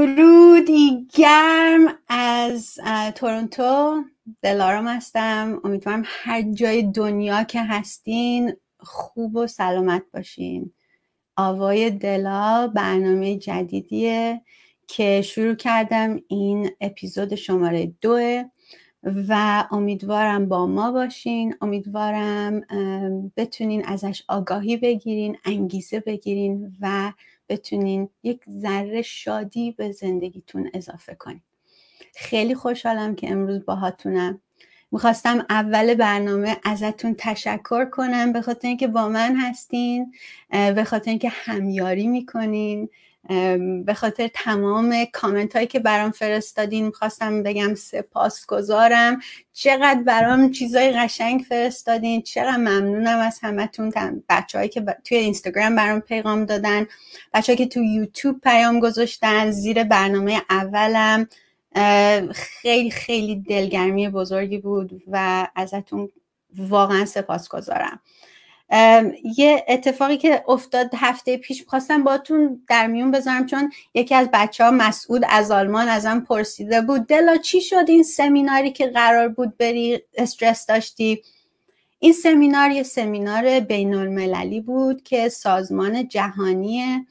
درودی گرم از تورنتو. دلارام هستم. امیدوارم هر جای دنیا که هستین خوب و سلامت باشین. آوای دلا برنامه جدیدیه که شروع کردم. این اپیزود شماره 2 و امیدوارم با ما باشین. امیدوارم بتونین ازش آگاهی بگیرین، انگیزه بگیرین و بتونین یک ذره شادی به زندگیتون اضافه کنین. خیلی خوشحالم که امروز باهاتونم. میخواستم اول برنامه ازتون تشکر کنم به خاطر اینکه با من هستین، به خاطر اینکه همیاری میکنین، به خاطر تمام کامنت هایی که برام فرستادین. میخواستم بگم سپاسگزارم. چقدر برام چیزای قشنگ فرستادین. چقدر ممنونم از همتون. بچه هایی که توی اینستاگرام برام پیغام دادن، بچه هایی که توی یوتیوب پیام گذاشتن زیر برنامه اولم، خیلی خیلی دلگرمی بزرگی بود و ازتون واقعا سپاسگزارم. یه اتفاقی که افتاد هفته پیش خواستم باتون در میون بذارم، چون یکی از بچه‌ها مسعود از آلمان ازم پرسیده بود دلا چی شد این سمیناری که قرار بود بری استرس داشتی؟ این سمینار یه سمینار بین المللی بود که سازمان جهانی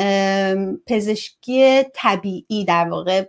پزشکی طبیعی، در واقع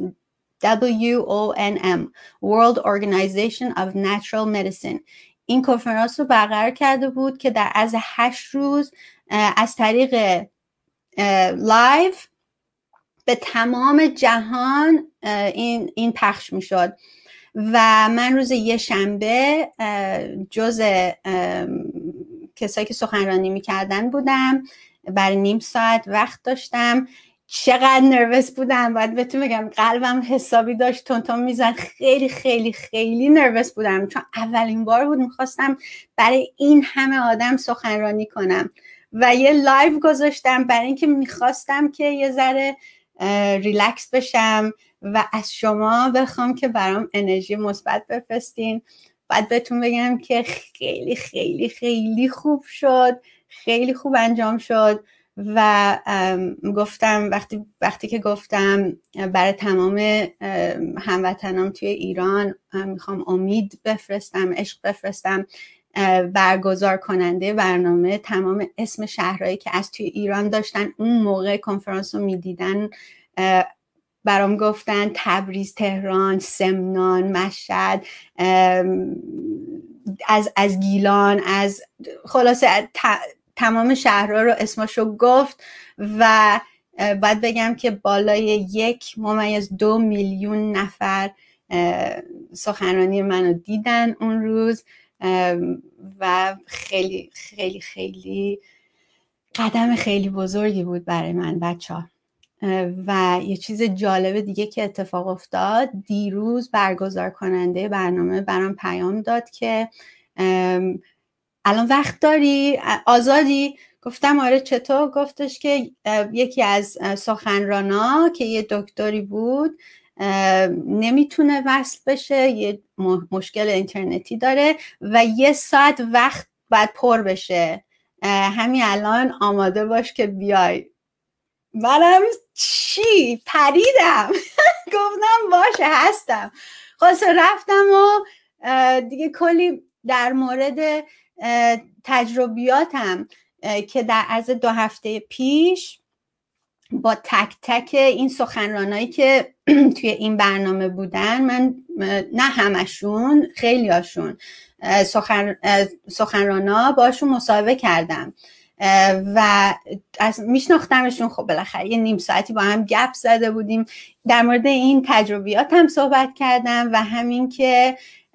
WONM World Organization of Natural Medicine، این کنفرانس رو برقرار کرده بود که در عرض 8 روز از طریق لایو به تمام جهان این پخش می شد و من روز یه شنبه جز کسایی که سخنرانی می کردن بودم. برای نیم ساعت وقت داشتم. چقدر نروس بودم، باید بهتون بگم قلبم حسابی داشت تون میزن. خیلی خیلی خیلی نروس بودم، چون اولین بار بود میخواستم برای این همه آدم سخنرانی کنم و یه لایو گذاشتم برای اینکه میخواستم که یه ذره ریلکس بشم و از شما بخوام که برام انرژی مثبت بفرستین. باید بهتون بگم که خیلی خیلی خیلی خوب شد، خیلی خوب انجام شد و گفتم وقتی که گفتم برای تمام هموطنام توی ایران میخوام امید بفرستم، عشق بفرستم، برگزار کننده برنامه تمام اسم شهرهایی که از توی ایران داشتن اون موقع کنفرانس رو میدیدن برام گفتن تبریز، تهران، سمنان، مشهد، از گیلان، از خلاصه تمام شهرها رو اسمشو گفت و باید بگم که بالای 1.2 میلیون نفر سخنرانی منو دیدن اون روز و خیلی خیلی خیلی قدم خیلی بزرگی بود برای من بچه‌ها. و یه چیز جالب دیگه که اتفاق افتاد، دیروز برگزار کننده برنامه برام پیام داد که الان وقت داری؟ آزادی؟ گفتم آره چطور؟ گفتش که یکی از سخنرانا که یه دکتری بود نمیتونه وصل بشه، یه مشکل اینترنتی داره و 1 ساعت وقت باید پر بشه. همین الان آماده باش که بیای. منم چی؟ پریدم. گفتم باشه هستم. خلاصه رفتم و دیگه کلی در مورد تجربیاتم که در عرض 2 هفته پیش با تک تک این سخنرانایی که توی این برنامه بودن، من نه همشون، خیلی هاشون سخنرانا باشون مصاحبه کردم و میشناختمشون. خب بالاخره یه نیم ساعتی با هم گپ زده بودیم، در مورد این تجربیات هم صحبت کردم و همین که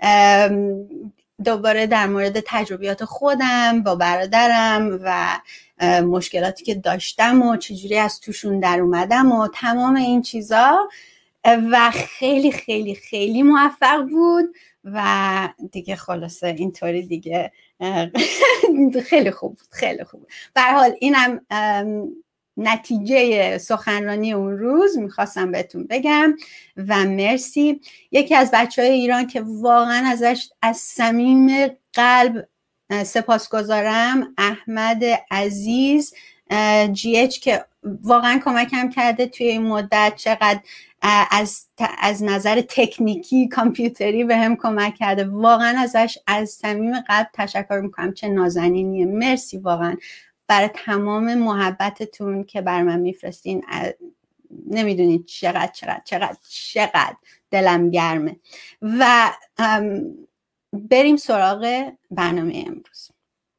دوباره در مورد تجربیات خودم با برادرم و مشکلاتی که داشتم و چجوری از توشون در اومدم و تمام این چیزا و خیلی خیلی خیلی موفق بود و دیگه خلاصه اینطوری دیگه خیلی خوب بود، خیلی خوب. به هر حال اینم نتیجه سخنرانی اون روز میخواستم بهتون بگم و مرسی. یکی از بچهای ایران که واقعا ازش از صمیم قلب سپاسگزارم، احمد عزیز، GH که واقعا کمکم کرده توی این مدت، چقدر از نظر تکنیکی کامپیوتری به هم کمک کرده. واقعا ازش از صمیم قلب تشکر میکنم. چه نازنینیه. مرسی واقعا برای تمام محبتتون که بر من میفرستین. نمیدونید چقدر دلم گرمه. و بریم سراغ برنامه امروز.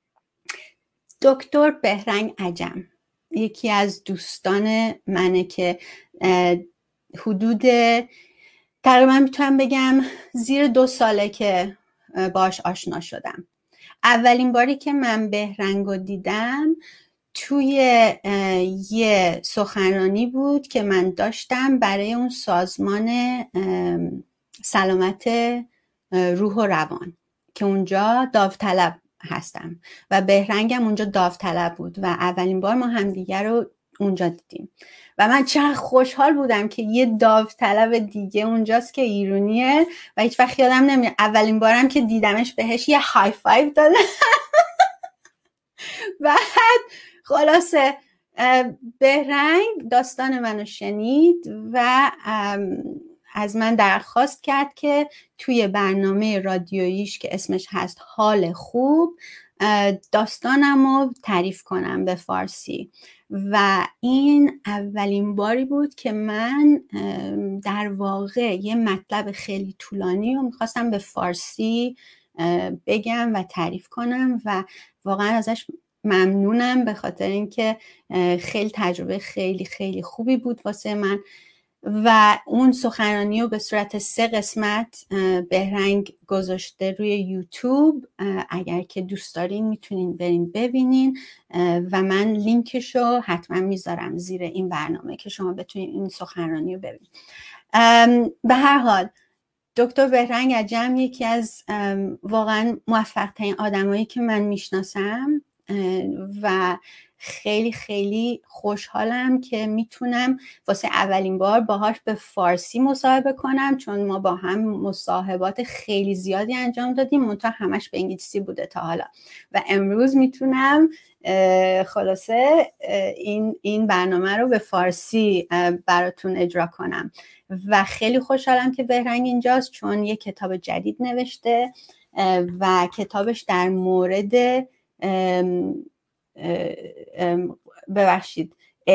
دکتر بهرنگ عجم یکی از دوستان منه که حدود تقریبا میتونم بگم زیر 2 ساله که باش آشنا شدم. اولین باری که من بهرنگو دیدم توی یه سخنرانی بود که من داشتم برای اون سازمان سلامت روح و روان که اونجا داوطلب هستم و بهرنگم اونجا داوطلب بود و اولین بار ما همدیگر رو اونجا دیدیم و من چقدر خوشحال بودم که یه داوطلب دیگه اونجاست که ایرانیه و هیچ وقت یادم نمیاد اولین بارم که دیدمش بهش یه های فایو دادم. بعد خلاصه بهرنگ داستان منو شنید و از من درخواست کرد که توی برنامه رادیوییش که اسمش هست حال خوب داستانمو تعریف کنم به فارسی و این اولین باری بود که من در واقع یه مطلب خیلی طولانی رو میخواستم به فارسی بگم و تعریف کنم و واقعا ازش ممنونم به خاطر اینکه خیلی تجربه خیلی خیلی خوبی بود واسه من و اون سخنرانی رو به صورت 3 قسمت بهرنگ گذاشته روی یوتیوب. اگر که دوست دارین میتونین برین ببینین و من لینکش رو حتما میذارم زیر این برنامه که شما بتونین این سخنرانی رو ببینین. به هر حال دکتر بهرنگ عجم یکی از واقعا موفق ترین آدمایی که من میشناسم و خیلی خیلی خوشحالم که میتونم واسه اولین بار باهاش به فارسی مصاحبه کنم، چون ما با هم مصاحبات خیلی زیادی انجام دادیم منتها همش به انگلیسی بوده تا حالا و امروز میتونم خلاصه این برنامه رو به فارسی براتون اجرا کنم و خیلی خوشحالم که بهرنگ اینجاست چون یه کتاب جدید نوشته و کتابش در مورد ببخشید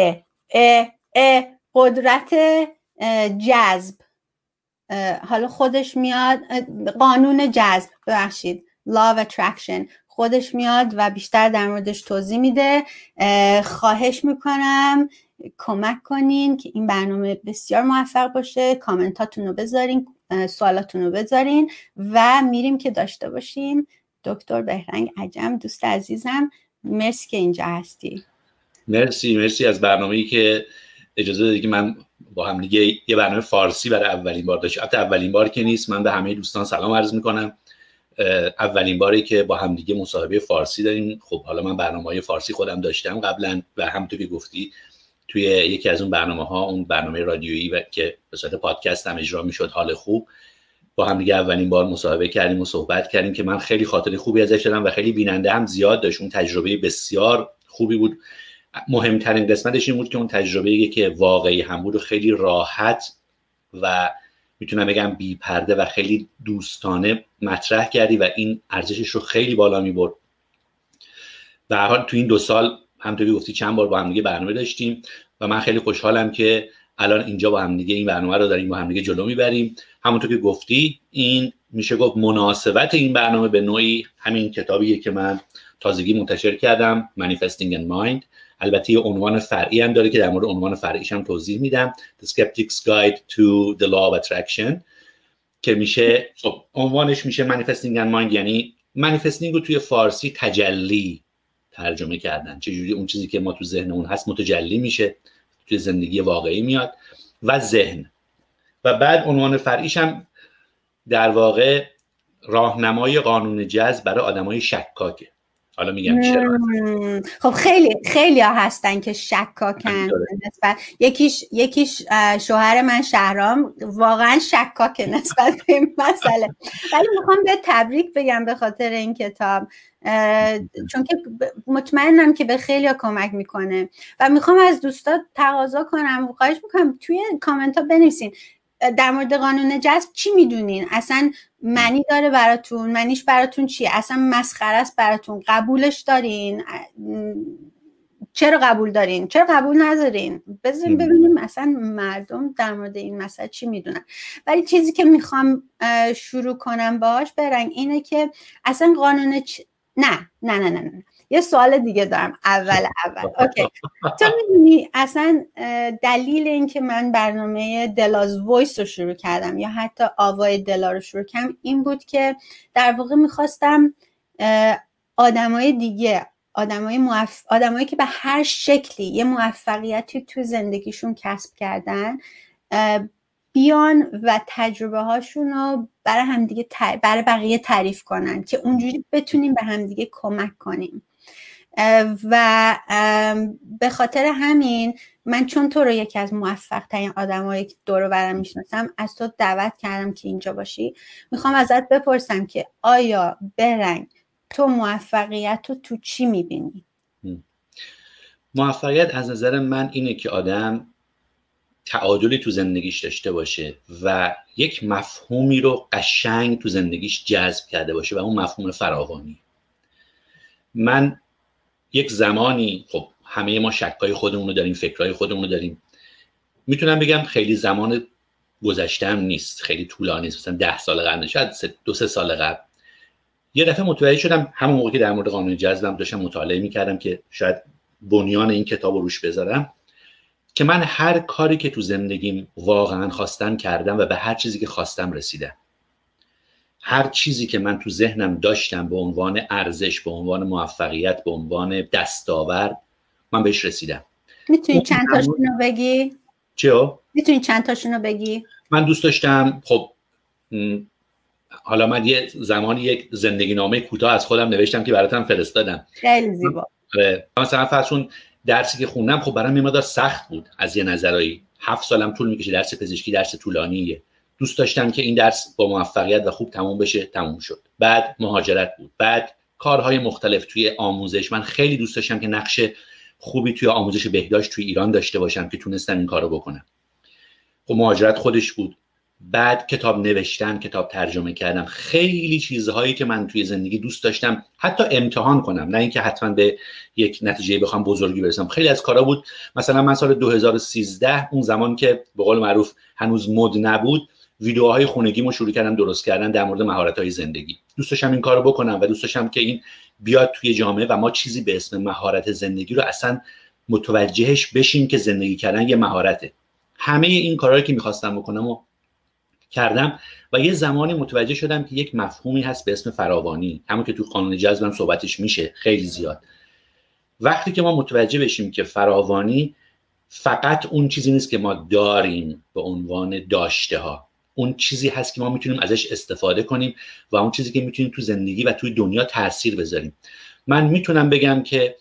قدرت جذب، حالا خودش میاد قانون جذب، ببخشید law of attraction خودش میاد و بیشتر در موردش توضیح میده. خواهش میکنم کمک کنین که این برنامه بسیار موفق باشه. کامنتاتون رو بذارین، سوالاتون رو بذارین و میریم که داشته باشیم. دکتر بهرنگ عجم دوست عزیزم، مرسی که اینجا هستی. مرسی از برنامه‌ای که اجازه دادی که من با هم دیگه یه برنامه فارسی برای اولین بار داشتم. البته اولین بار که نیست. من به همه دوستان سلام عرض میکنم. اولین باری که با هم دیگه مصاحبه فارسی داریم. خب حالا من برنامه‌های فارسی خودم داشتم قبلا و همونطور که گفتی توی یکی از اون برنامه‌ها، اون برنامه رادیویی و که به صورت پادکست هم اجرا میشد، حال خوب، با هم دیگه اولین بار مصاحبه کردیم و صحبت کردیم که من خیلی خاطره خوبی ازش دارم و خیلی بیننده هم زیاد داشت. اون تجربه بسیار خوبی بود. مهمترین قسمتش این بود که اون تجربه‌ای که واقعی هم بود و خیلی راحت و میتونم بگم بی پرده و خیلی دوستانه مطرح کردی و این ارزشش رو خیلی بالا میبرد. به هر حال تو این 2 سال همونطوری گفتی چند بار با هم دیگه برنامه داشتیم و من خیلی خوشحالم که الان اینجا با هم دیگه این برنامه رو داریم با هم دیگه جلو میبریم. همونطور که گفتی این میشه گفت مناسبت این برنامه به نوعی همین کتابیه که من تازگی منتشر کردم، Manifesting in Mind. البته یه عنوان فرعی هم داره که در مورد عنوان فرعیش هم توضیح میدم، The Skeptic's Guide to the Law of Attraction، که میشه خب عنوانش میشه Manifesting in Mind، یعنی Manifesting رو توی فارسی تجلی ترجمه کردن. چجوری اون چیزی که ما تو ذهنمون هست متجلی میشه، توی زندگی واقعی میاد و ذهن. و بعد عنوان فرعیش هم در واقع راهنمای قانون جذب برای آدمای شکاکه. حالا میگم چرا. خب خیلی ها هستن که شکاکن نسبت، یکیش شوهر من شهرام واقعا شکاکه نسبت به این مسئله، ولی میخوام به تبریک بگم به خاطر این کتاب، چون که مطمئنم که به خیلی ها کمک میکنه و میخوام از دوستا تقاضا کنم و خواهش میکنم توی کامنت ها بنویسین در مورد قانون جذب چی میدونین، اصلا معنی داره براتون، معنیش براتون چیه، اصلا مسخره است براتون، قبولش دارین، چرا قبول دارین، چرا قبول ندارین، بذارین ببینیم اصلا مردم در مورد این مسئله چی میدونن. ولی چیزی که میخوام شروع کنم باش برنگ اینه که اصلا قانون نه یه سوال دیگه دارم اول اوکی. تو میدونی اصلا دلیل این که من برنامه دلاز وایس رو شروع کردم یا حتی آوای دلا رو شروع کردم این بود که در واقع میخواستم آدمای دیگه، آدمایی که به هر شکلی یه موفقیتی تو زندگیشون کسب کردن بیان و تجربه هاشون رو برای همدیگه برای بقیه تعریف کنن که اونجوری بتونیم به همدیگه کمک کنیم. و به خاطر همین من چون تو رو یکی از موفق ترین آدمایی که دور و برم میشناسم از تو دعوت کردم که اینجا باشی. میخوام ازت بپرسم که آیا برنگ تو موفقیت رو تو چی میبینی؟ موفقیت از نظر من اینه که آدم تعادلی تو زندگیش داشته باشه و یک مفهومی رو قشنگ تو زندگیش جذب کرده باشه و اون مفهوم فراوانی. من یک زمانی، خب همه ما شکای خودمون رو داریم، فکرهای خودمون رو داریم، میتونم بگم خیلی زمان گذشتم نیست، خیلی طولانی نیست، مثلا 10 سال قبل، شاید 2-3 سال قبل یه دفعه متوجه شدم، همون موقع که در مورد قانون جذبم داشتم مطالعه میکردم که شاید بنیان این کتاب رو روش بذارم، که من هر کاری که تو زندگیم واقعا خواستم کردم و به هر چیزی که خواستم رسیدم. هر چیزی که من تو ذهنم داشتم به عنوان ارزش، به عنوان موفقیت، به عنوان دستاورد، من بهش رسیدم. میتونی چند تاشونو بگی؟ چیو؟ میتونی چند تاشونو بگی؟ من دوست داشتم، خب حالا من یه زمانی یک زندگی نامه کوتاه از خودم نوشتم که براتم فرستادم. خیلی زیبا. مثلا فرضون درسی که خوندم خب برام میمادر سخت بود از یه نظرایی، 7 سالم طول میکشه، درس پزشکی درس طولانیه، دوست داشتم که این درس با موفقیت و خوب تموم بشه، تموم شد. بعد مهاجرت بود، بعد کارهای مختلف توی آموزش، من خیلی دوست داشتم که نقش خوبی توی آموزش بهداشت توی ایران داشته باشم که تونستم این کارو بکنم. خب مهاجرت خودش بود، بعد کتاب نوشتن، کتاب ترجمه کردم، خیلی چیزهایی که من توی زندگی دوست داشتم حتی امتحان کنم، نه اینکه حتما به یک نتیجه بخوام بزرگی برسم. خیلی از کارا بود، مثلا من سال 2013 اون زمان که به قول معروف هنوز مد نبود، ویدیوهای خونگیمو شروع کردم درست کردن در مورد مهارت‌های زندگی. دوست داشتم این کارو بکنم و دوست داشتم که این بیاد توی جامعه و ما چیزی به اسم مهارت زندگی رو اصلا متوجهش بشیم که زندگی کردن یه مهارته. همه این کارهایی که می‌خواستم بکنم و کردم و یه زمانی متوجه شدم که یک مفهومی هست به اسم فراوانی، همون که تو قانون جذب هم صحبتش میشه خیلی زیاد. وقتی که ما متوجه بشیم که فراوانی فقط اون چیزی نیست که ما داریم به عنوان داشته ها، اون چیزی هست که ما میتونیم ازش استفاده کنیم و اون چیزی که میتونیم تو زندگی و توی دنیا تاثیر بذاریم. من میتونم بگم که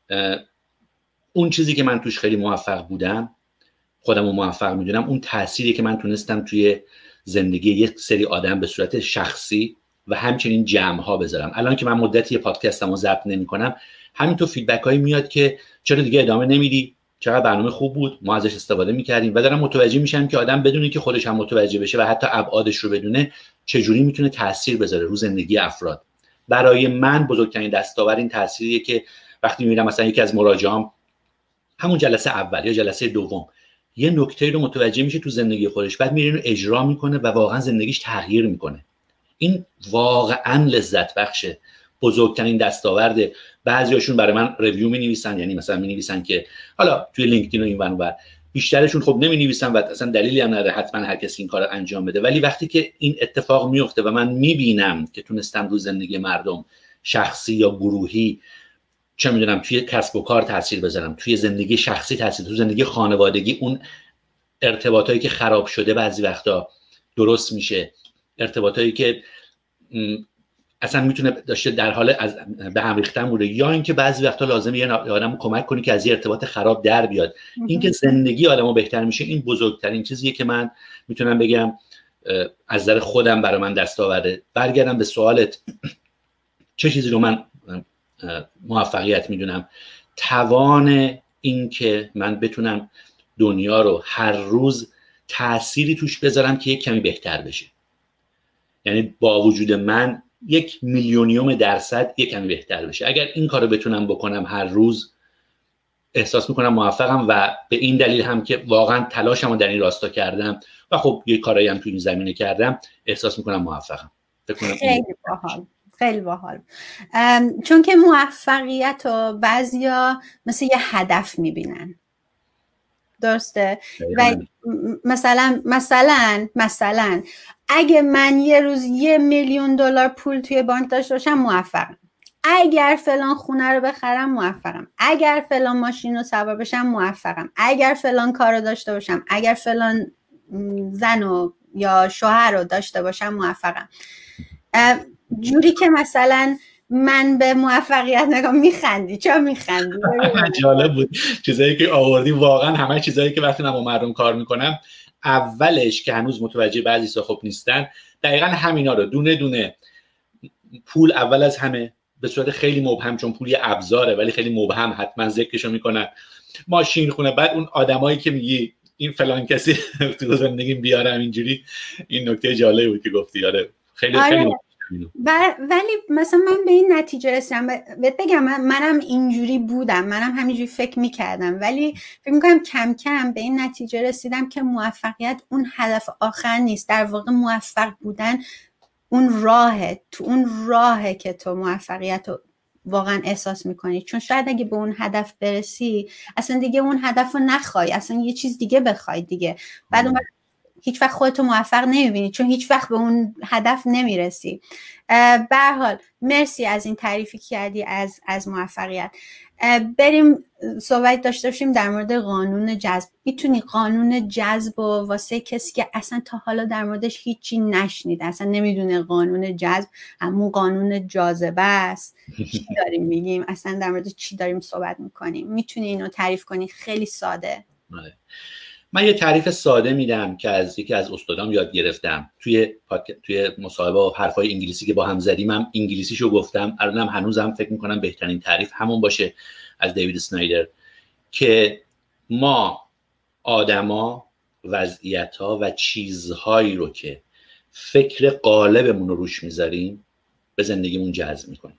اون چیزی که من توش خیلی موفق بودم، خودم رو موفق میدونم، اون تأثیری که من تونستم توی زندگی یک سری آدم به صورت شخصی و همچنین جمع ها بذارم. الان که من مدتی پادکستم رو ضبط نمی‌کنم، همینطور فیدبک هایی میاد که چرا دیگه ادامه نمیدی، چقدر برنامه خوب بود، ما ازش استفاده میکردیم، و دارم متوجه میشم که آدم بدونی که خودش هم متوجه بشه و حتی ابعادش رو بدونه چجوری میتونه تاثیر بذاره رو زندگی افراد. برای من بزرگترین دستاورد این تأثیریه که وقتی میرم مثلا یکی از مراجعام همون جلسه اول یا جلسه دوم یه نکته رو متوجه میشه تو زندگی خودش، بعد میره اینو اجرا میکنه و واقعا زندگیش تغییر میکنه. این واقعا لذت بخشه، بزرگترین دستاورده. بعضیاشون برای من ریویو مینویسن، یعنی مثلا مینویسن که حالا توی لینکدین و این ور، بیشترشون خب نمینویسن و اصلا دلیلی هم نداره حتما هر کسی این کارو انجام بده، ولی وقتی که این اتفاق میفته و من میبینم که تونستم رو زندگی مردم شخصی یا گروهی، چه میدونم توی کسب و کار تاثیر بذارم، توی زندگی شخصی تاثیر، تو زندگی خانوادگی اون ارتباطایی که خراب شده بعضی وقتا درست میشه، ارتباطایی که اصلا میتونه داشته در حال از به هم ریختن بوده، یا اینکه بعضی وقتا لازمه یه آدمو کمک کنی که از یه ارتباط خراب در بیاد. اینکه زندگی آدمو بهتر میشه، این بزرگترین چیزیه که من میتونم بگم از نظر خودم برای من دستاورده. برگردم به سوالت، چه چیزی رو من موفقیت میدونم؟ توان این که من بتونم دنیا رو هر روز تأثیری توش بذارم که یک کمی بهتر بشه. یعنی با وجود من 1,000,000% یک کمی بهتر بشه. اگر این کارو بتونم بکنم هر روز، احساس میکنم موفقم، و به این دلیل هم که واقعا تلاشمو در این راستا کردم و خب یه کارایی هم تو این زمینه کردم، احساس میکنم موفقم. خیلی باحال، خیلی باحال. چون که موفقیت رو بعضیا مثل یه هدف میبینن، درسته؟ و مثلا اگه من یه روز $1,000,000 پول توی بانک داشته باشم موفقم، اگر فلان خونه رو بخرم موفقم، اگر فلان ماشین رو سوار بشم موفقم، اگر فلان کار رو داشته باشم، اگر فلان زن و یا شوهر رو داشته باشم موفقم. جوری که مثلا من به موفقیت نگاه. میخندی؟ چرا میخندی؟ جالب بود چیزایی که آوردی، واقعا همه چیزایی که وقتی من با مردم کار میکنم اولش که هنوز متوجه بعضی چیزا خب نیستن، دقیقا همینا رو دونه دونه. پول اول از همه به صورت خیلی مبهم، چون پول یه ابزاره ولی خیلی مبهم حتما ذکرشو میکنن. ماشین، خونه، بعد اون آدمایی که میگی این فلان کسی تو زندگیم بیارم اینجوری. این نکته جالبی بود که گفتی. آره خیلی خیلی. ولی مثلا من به این نتیجه رسیدم، بگم منم اینجوری بودم، منم همینجوری فکر میکردم، ولی فکر میکنم کم کم به این نتیجه رسیدم که موفقیت اون هدف آخر نیست. در واقع موفق بودن اون راهه، تو اون راهه که تو موفقیت رو واقعا احساس میکنی. چون شاید اگه به اون هدف برسی اصلا دیگه اون هدف رو نخوای، اصلا یه چیز دیگه بخوای دیگه، بعد اون هیچ وقت خودتو موفق نمیبینی، چون هیچ وقت به اون هدف نمیرسی. به هر حال مرسی از این تعریفی کردی از موفقیت. بریم صحبت داشته باشیم در مورد قانون جذب. میتونی قانون جذب و واسه کسی که اصلا تا حالا در موردش هیچی نشنیده، اصلا نمیدونه قانون جذب همون قانون جاذبه است، چی داریم میگیم، اصلا در مورد چی داریم صحبت میکنیم، میتونی اینو تعریف کنی خیلی ساده؟ من یه تعریف ساده میدم که از یکی از استادام یاد گرفتم توی مصاحبه و حرفای انگلیسی که با هم زدیم، هم انگلیسیشو گفتم. الانم هنوزم فکر میکنم بهترین تعریف همون باشه از دیوید اسنایدر، که ما آدما، وضعیت‌ها و چیزهایی رو که فکر قالبمون رو روش میذاریم به زندگیمون جذب میکنیم.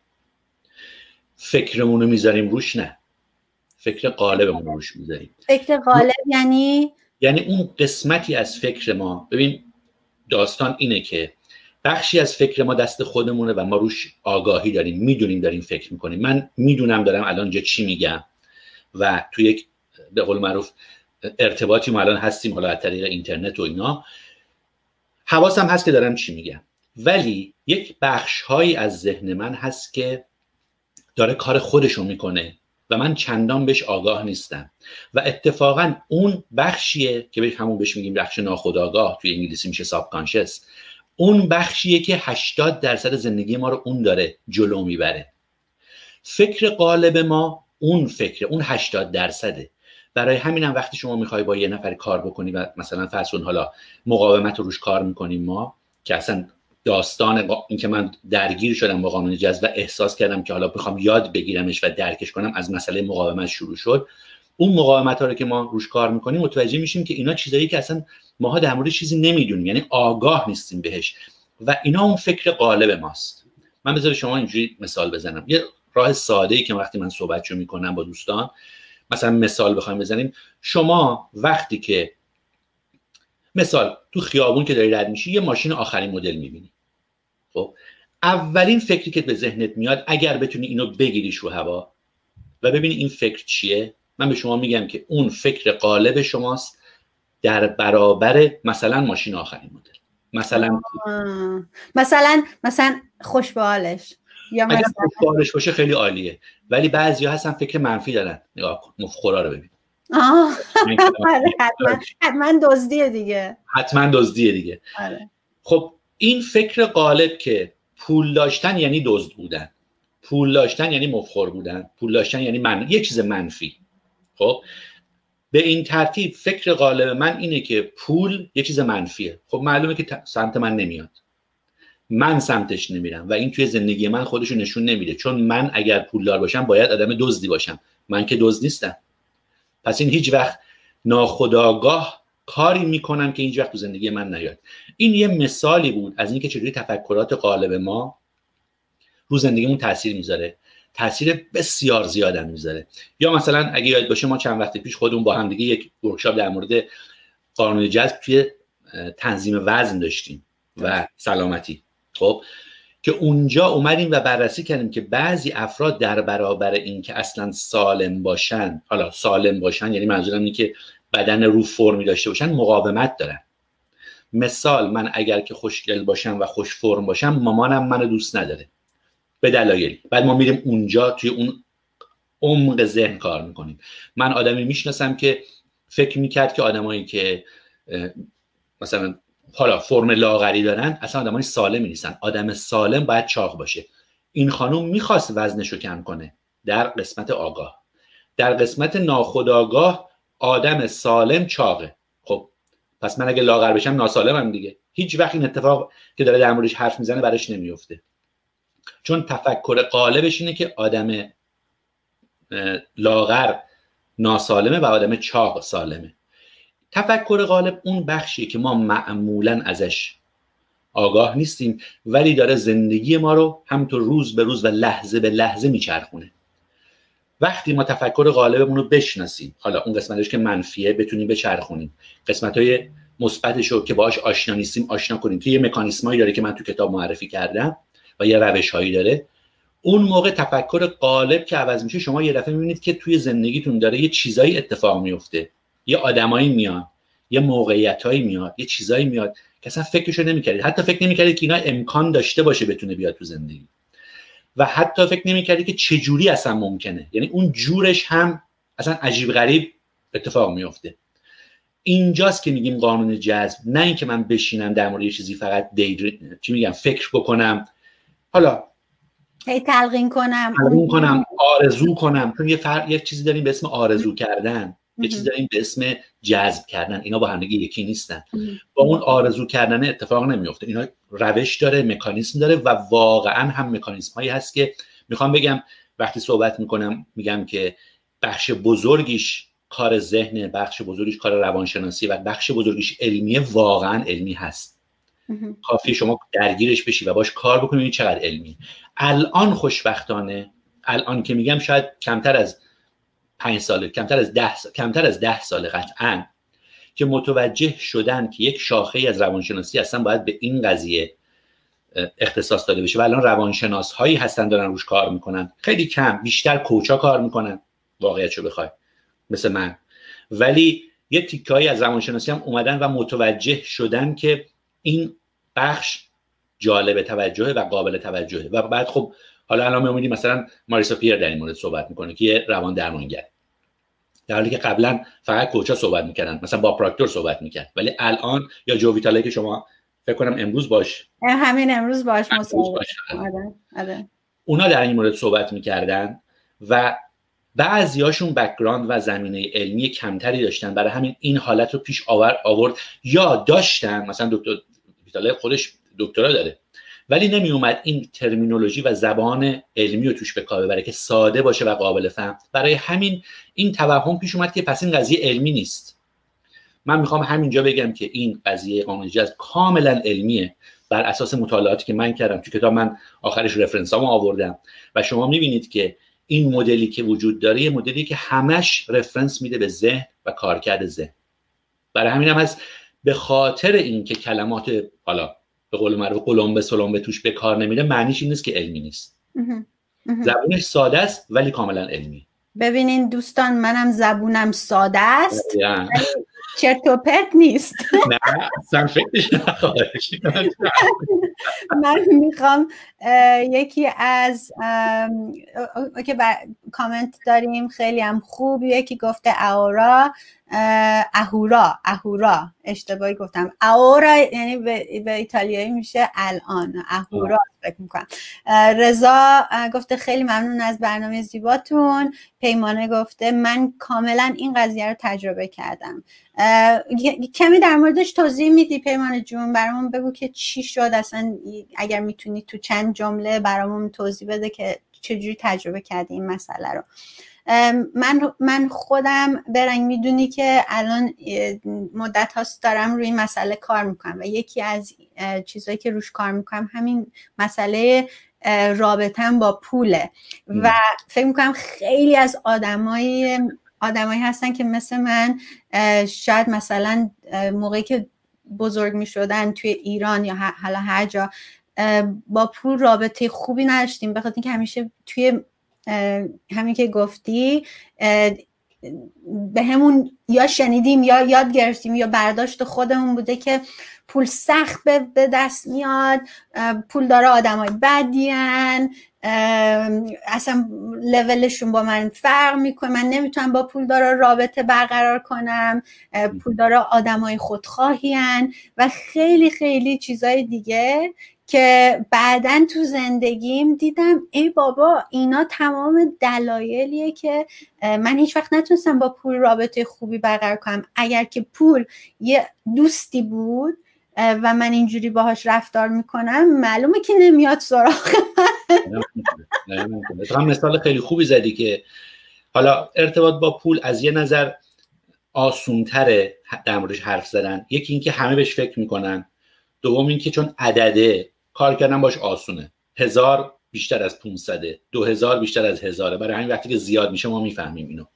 فکرمون رو میذاریم روش، نه، فکر قالبمون رو روش میذاریم. فکر قالب یعنی اون قسمتی از فکر ما. ببین داستان اینه که بخشی از فکر ما دست خودمونه و ما روش آگاهی داریم، میدونیم داریم فکر میکنیم. من میدونم دارم الان اینجا چی میگم و توی یک به قول معروف ارتباطی ما الان هستیم، حالا از طریق اینترنت و اینا، حواسم هست که دارم چی میگم. ولی یک بخشهایی از ذهن من هست که داره کار خودشو میکنه و من چندان بهش آگاه نیستم، و اتفاقا اون بخشیه که همون بهش میگیم بخش ناخودآگاه، توی انگلیسی میشه سابکانشس. اون بخشیه که 80% زندگی ما رو اون داره جلو میبره. فکر قالب ما اون فکر، اون 80%. برای همینم وقتی شما میخوای با یه نفر کار بکنی و مثلا فرض کن حالا مقاومت رو روش کار میکنیم ما، که اصلا داستان این که من درگیر شدم با قانون جذب و احساس کردم که حالا بخوام یاد بگیرمش و درکش کنم از مسئله مقاومت شروع شد. اون مقاومت ها رو که ما روش کار میکنیم متوجه میشیم که اینا چیزایی که اصلا ماها در مورد چیزی نمیدونیم، یعنی آگاه نیستیم بهش، و اینا اون فکر قالب ماست. من بذار شما اینجوری مثال بزنم، یه راه ساده ای که وقتی من صحبتشو میکنم با دوستان، مثلا مثال بخوایم بزنیم، شما وقتی که مثال تو خیابون که داری رد میشی یه ماشین آخرین مدل میبینی، خب اولین فکری که به ذهنت میاد اگر بتونی اینو بگیریش رو هوا و ببینی این فکر چیه، من به شما میگم که اون فکر قالب شماست در برابر مثلا ماشین آخرین مدل. مثلا خوش به حالش، یا اگر خوش به حالش باشه خیلی عالیه، ولی بعضیا هستن فکر منفی دارن. نگاه کن مفخورا رو ببین. حتما دزدیه دیگه. حتما دزدیه دیگه. خب این فکر قالب که پول داشتن یعنی دزد بودن، پول داشتن یعنی مفخور بودن، پول داشتن یعنی یه چیز منفی. خب به این ترتیب فکر غالب من اینه که پول یه چیز منفیه. خب معلومه که سمت من نمیاد، من سمتش نمیرم و این توی زندگی من خودشو نشون نمیده، چون من اگر پولدار باشم باید آدم دزدی باشم، من که دزد نیستم. پس این هیچ وقت ناخودآگاه کاری میکنم که هیچ وقت تو زندگی من نیاد. این یه مثالی بود از اینکه چجوری تفکرات غالب ما رو زندگیمون تاثیر میذاره، تاثیر بسیار زیاد میذاره. یا مثلا اگه یاد باشه ما چند وقت پیش خودمون با هم دیگه یک ورکشاپ در مورد قانون جذب توی تنظیم وزن داشتیم و سلامتی. خب که اونجا اومدیم و بررسی کردیم که بعضی افراد در برابر این که اصلا سالم باشن، حالا سالم باشن یعنی منظورم اینه که بدن رو فرمی داشته باشن، مقاومت دارن. مثال من اگر که خوشگل باشم و خوش فرم باشم، مامانم منو دوست نداره به دلایلی. بعد ما میریم اونجا توی اون عمق ذهن کار میکنیم. من آدمی میشناسم که فکر میکرد که آدمایی که مثلا حالا فرم لاغری دارن اصلا آدمای سالمی نیستن، آدم سالم باید چاق باشه. این خانم میخواست وزنشو کم کنه در قسمت آگاه، در قسمت ناخودآگاه آدم سالم چاقه. خب پس من اگه لاغر بشم ناسالمم دیگه. هیچ وقت این اتفاق که داره در موردش حرف میزنه براش نمیفته، چون تفکر غالبش اینه که آدم لاغر ناسالمه و آدم چاق سالمه. تفکر غالب اون بخشیه که ما معمولاً ازش آگاه نیستیم، ولی داره زندگی ما رو همینطور روز به روز و لحظه به لحظه میچرخونه. وقتی ما تفکر غالبمون رو بشناسیم، حالا اون قسمتش که منفیه بتونیم بچرخونیم، قسمت‌های مثبتش رو که باهاش آشنا نیستیم آشنا کنیم، که یه مکانیزمایی داره که من تو کتاب معرفی کردم و یه روش‌هایی داره، اون موقع تفکر غالب که عوض میشه، شما یه دفعه میبینید که توی زندگیتون داره یه چیزایی اتفاق میفته، یه آدمایی میان، یه موقعیتایی میاد، یه چیزایی میاد که اصلا فکرشو نمی‌کردید. حتی فکر نمی‌کردید که اینا امکان داشته باشه بتونه بیاد تو زندگی، و حتی فکر نمی‌کردید که چه جوری اصلا ممکنه. یعنی اون جورش هم اصلا عجیب غریب اتفاق میفته. اینجاست که میگیم قانون جذب، نه اینکه من بشینم در مورد یه چیزی فقط فکر بکنم، حالا تلقین کنم، آرزو کنم. چون یه چیزی داریم به اسم آرزو کردن، یه چیزی داریم به اسم جذب کردن. اینا با هم دیگه یکی نیستن. با اون آرزو کردن اتفاق نمیفته. اینا روش داره، مکانیزم داره و واقعا هم مکانیزم هایی هست که میخوام بگم وقتی صحبت میکنم میگم که بخش بزرگیش کار ذهن، بخش بزرگیش کار روانشناسی و بخش بزرگیش علمیه. واقعا علمی هست. کافیه شما درگیرش بشی و باش کار بکنید چقدر علمی. الان خوشبختانه، الان که میگم شاید کمتر از 5 سال، کمتر از 10 سال قطعاً، که متوجه شدن که یک شاخه از روانشناسی اصلا باید به این قضیه اختصاص داده بشه و الان روانشناس هایی هستن دارن روش کار میکنن. خیلی کم، بیشتر کوچا کار میکنن واقعیتشو بخوای مثل من، ولی یه تیکایی از روانشناسی هم اومدن و متوجه شدن که این بخش جالب توجهه و قابل توجهه. و بعد خب حالا الان می‌بینید مثلا ماریسا پیر در این مورد صحبت میکنه که یه روان درمانگر، در حالی که قبلا فقط کوچا صحبت میکردن، مثلا با پراکتور صحبت میکرد، ولی الان یا جو ویتالی که شما فکر کنم امروز باش مصاحبه اونا در این مورد صحبت میکردن و بعضیاشون بک‌گراند و زمینه علمی کمتری داشتن، برای همین این حالت رو پیش آورد یا داشتن. مثلا دکتر ویتالی خودش دکترا داره، ولی نمی اومد این ترمینولوژی و زبان علمی رو توش به کار ببره که ساده باشه و قابل فهم. برای همین این توهم پیش اومد که پس این قضیه علمی نیست. من میخوام همینجا بگم که این قضیه قانون جذب کاملا علمیه، بر اساس مطالعاتی که من کردم. تو کتاب من آخرش رفرنسامو آوردم و شما میبینید که این مدلی که وجود داره یه مدلی که همش رفرنس میده به ذهن و کارکرد ذهن. برای همین هم هست به خاطر اینکه کلمات حالا به قول معروف قلمبه سلمبه توش به کار نمیره، معنیش این نیست که علمی نیست. زبونش ساده است ولی کاملا علمی. ببینین دوستان، منم زبونم ساده است چرت و پرت نیست. نه اصلا فکرش نخواهش. من میخوام یکی از که کامنت داریم خیلی هم خوب. یکی گفته اهورا اشتباهی گفتم، اورا یعنی به ایتالیایی میشه الان، اهورا فکر میکنم. رضا گفته خیلی ممنون از برنامه زیباتون. پیمانه گفته من کاملا این قضیه رو تجربه کردم. کمی در موردش توضیح میدی پیمانه جون؟ برامون بگو که چی شد اصلا، اگر میتونی تو چند جمله برامون توضیح بده که چجوری تجربه کردی این مسئله رو. من خودم برنگ میدونی که الان مدت هاست دارم روی این مسئله کار میکنم و یکی از چیزایی که روش کار میکنم همین مسئله رابطم با پوله و فکر میکنم خیلی از آدمایی هستن که مثل من شاید مثلا موقعی که بزرگ میشدن توی ایران یا حالا هر جا با پول رابطه خوبی نداشتیم، بخاطر اینکه همیشه توی همین که گفتی به همون یا شنیدیم یا یاد گرفتیم یا برداشت خودمون بوده که پول سخت به دست میاد، پول داره آدمای بدین، اصلا لولشون با من فرق میکنه، من نمیتونم با پول داره رابطه برقرار کنم، پول داره آدمای خودخواهین و خیلی خیلی چیزای دیگه که بعدن تو زندگیم دیدم ای بابا اینا تمام دلایلیه که من هیچ وقت نتونستم با پول رابطه خوبی برقرار کنم. اگر که پول یه دوستی بود و من اینجوری باهاش رفتار میکنم معلومه که نمیاد سراغ من. هم مثال خیلی خوبی زدی که حالا ارتباط با پول از یه نظر آسونتره در موردش حرف زدن. یکی این که همه بهش فکر میکنن، دوم این که چون عدده کار کردن باش آسونه. 1000 بیشتر از 500، 2000 بیشتر از 1000، برای همین وقتی که زیاد میشه ما میفهمیم اینو.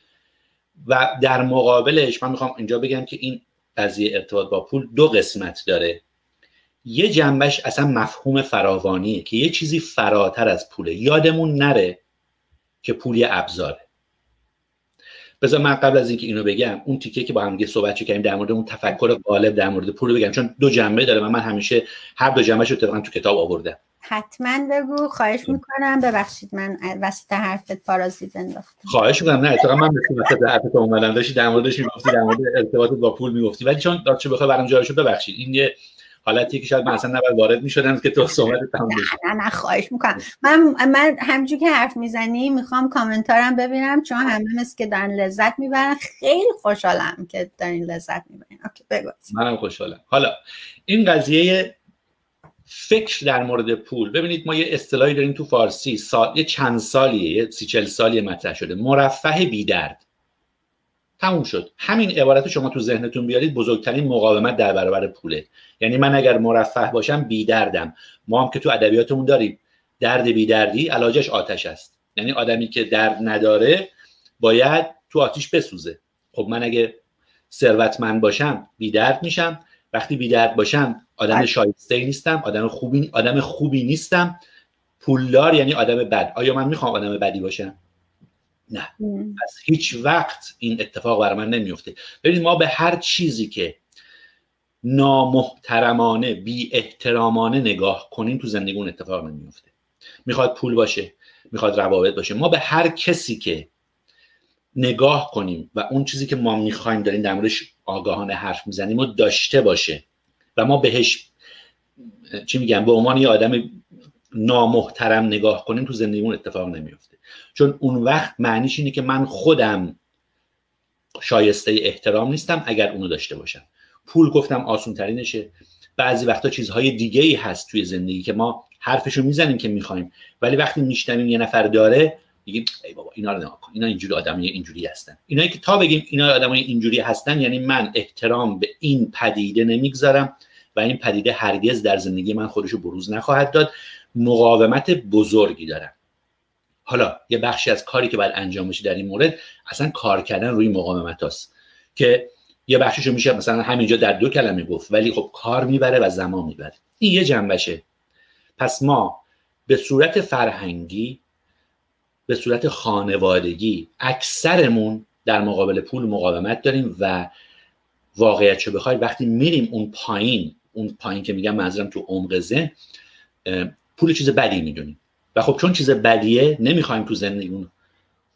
و در مقابلش من میخوام اینجا بگم که این قضیه ارتباط با پول دو قسمت داره. یه جنبش اصلا مفهوم فراوانیه که یه چیزی فراتر از پوله. یادمون نره که پول یه ابزاره. بذار من قبل از اینکه اینو بگم اون تیکه که با هم دیگه صحبت کردیم در مورد اون تفکر غالب در مورد پول بگم، چون دو جنبه داره و من همیشه هر دو جنبه‌شو اتفاقا تو کتاب آوردم. حتما بگو، خواهش میکنم. ببخشید من وسط حرفت پارازیت انداختم. خواهش میکنم. نه اتفاقا من وسط حرفت اومدم داشتی در موردش میگفتی، در مورد ارتباط با پول میگفتی، ولی چون چه بخوای برام جارشو ببخشید این یه حالتی که شاید من اصلا نباید وارد میشدم که تو صحبت تموم بشه. نه خواهش میکنم. من همونجوری که حرف میزنی میخوام کامنتارم ببینم، چون همه مثل که دارن لذت میبرن. خیلی خوشحالم که دارین لذت میبرین. اوکی بگو. منم خوشحالم. حالا این قضیه فکر در مورد پول، ببینید ما یه اصطلاحی داریم تو فارسی، یه چند سالیه، یه 30-40 سالیه مطرح شده، مرفه بی درد. تموم شد. همین عبارت شما تو ذهنتون بیارید، بزرگترین مقاومت در برابر پوله. یعنی من اگر مرفه باشم بی دردم. ما هم که تو ادبیاتمون داریم درد بی دردی علاجش آتش است. یعنی آدمی که درد نداره باید تو آتیش بسوزه. خب من اگه ثروتمند باشم بی درد میشم، وقتی بی درد باشم آدم شایسته نیستم، آدم خوبی نیستم. پولدار یعنی آدم بد. آیا من میخوام آدم بدی باشم؟ نه. از هیچ وقت این اتفاق برای من نمیفته. ببینید ما به هر چیزی که نامحترمانه، بی احترامانه نگاه کنیم تو زندگی اون اتفاق نمیفته. میخواد پول باشه، میخواد روابط باشه، ما به هر کسی که نگاه کنیم و اون چیزی که ما میخوایم داریم در موردش آگاهانه حرف میزنیم و داشته باشه و ما بهش چی میگم به عنوان یه آدم نامحترم نگاه کنیم، تو زندگیمون اتفاق نمیفته. چون اون وقت معنیش اینه که من خودم شایسته احترام نیستم اگر اونو داشته باشم. پول گفتم آسون ترینشه. بعضی وقتا چیزهای دیگه ای هست توی زندگی که ما حرفشو میزنیم که میخوایم، ولی وقتی میشنویم یه نفر داره میگیم ای بابا اینا رو نگاه کن، اینا اینجوری آدمای اینجوری هستن. اینایی که تا بگیم اینا آدمای اینجوری هستن یعنی من احترام به این پدیده نمیگذارم و این پدیده هرگز در زندگی من خودشو بروز نخواهد داد. مقاومت بزرگی دارم. حالا یه بخشی از کاری که باید انجام بشه در این مورد اصلا کار کردن روی مقاومت هست که یه بخشیشو میشه مثلا همینجا در 2 کلمه گفت، ولی خب کار میبره و زمان میبره. این یه جنبشه. پس ما به صورت فرهنگی، به صورت خانوادگی اکثرمون در مقابل پول مقاومت داریم و واقعیتشو بخوای وقتی میریم اون پایین که میگم منظورم تو عمق ذهن، پول چیز بدی میدونیم و خب چون چیز بدیه نمیخوایم تو زندگیمون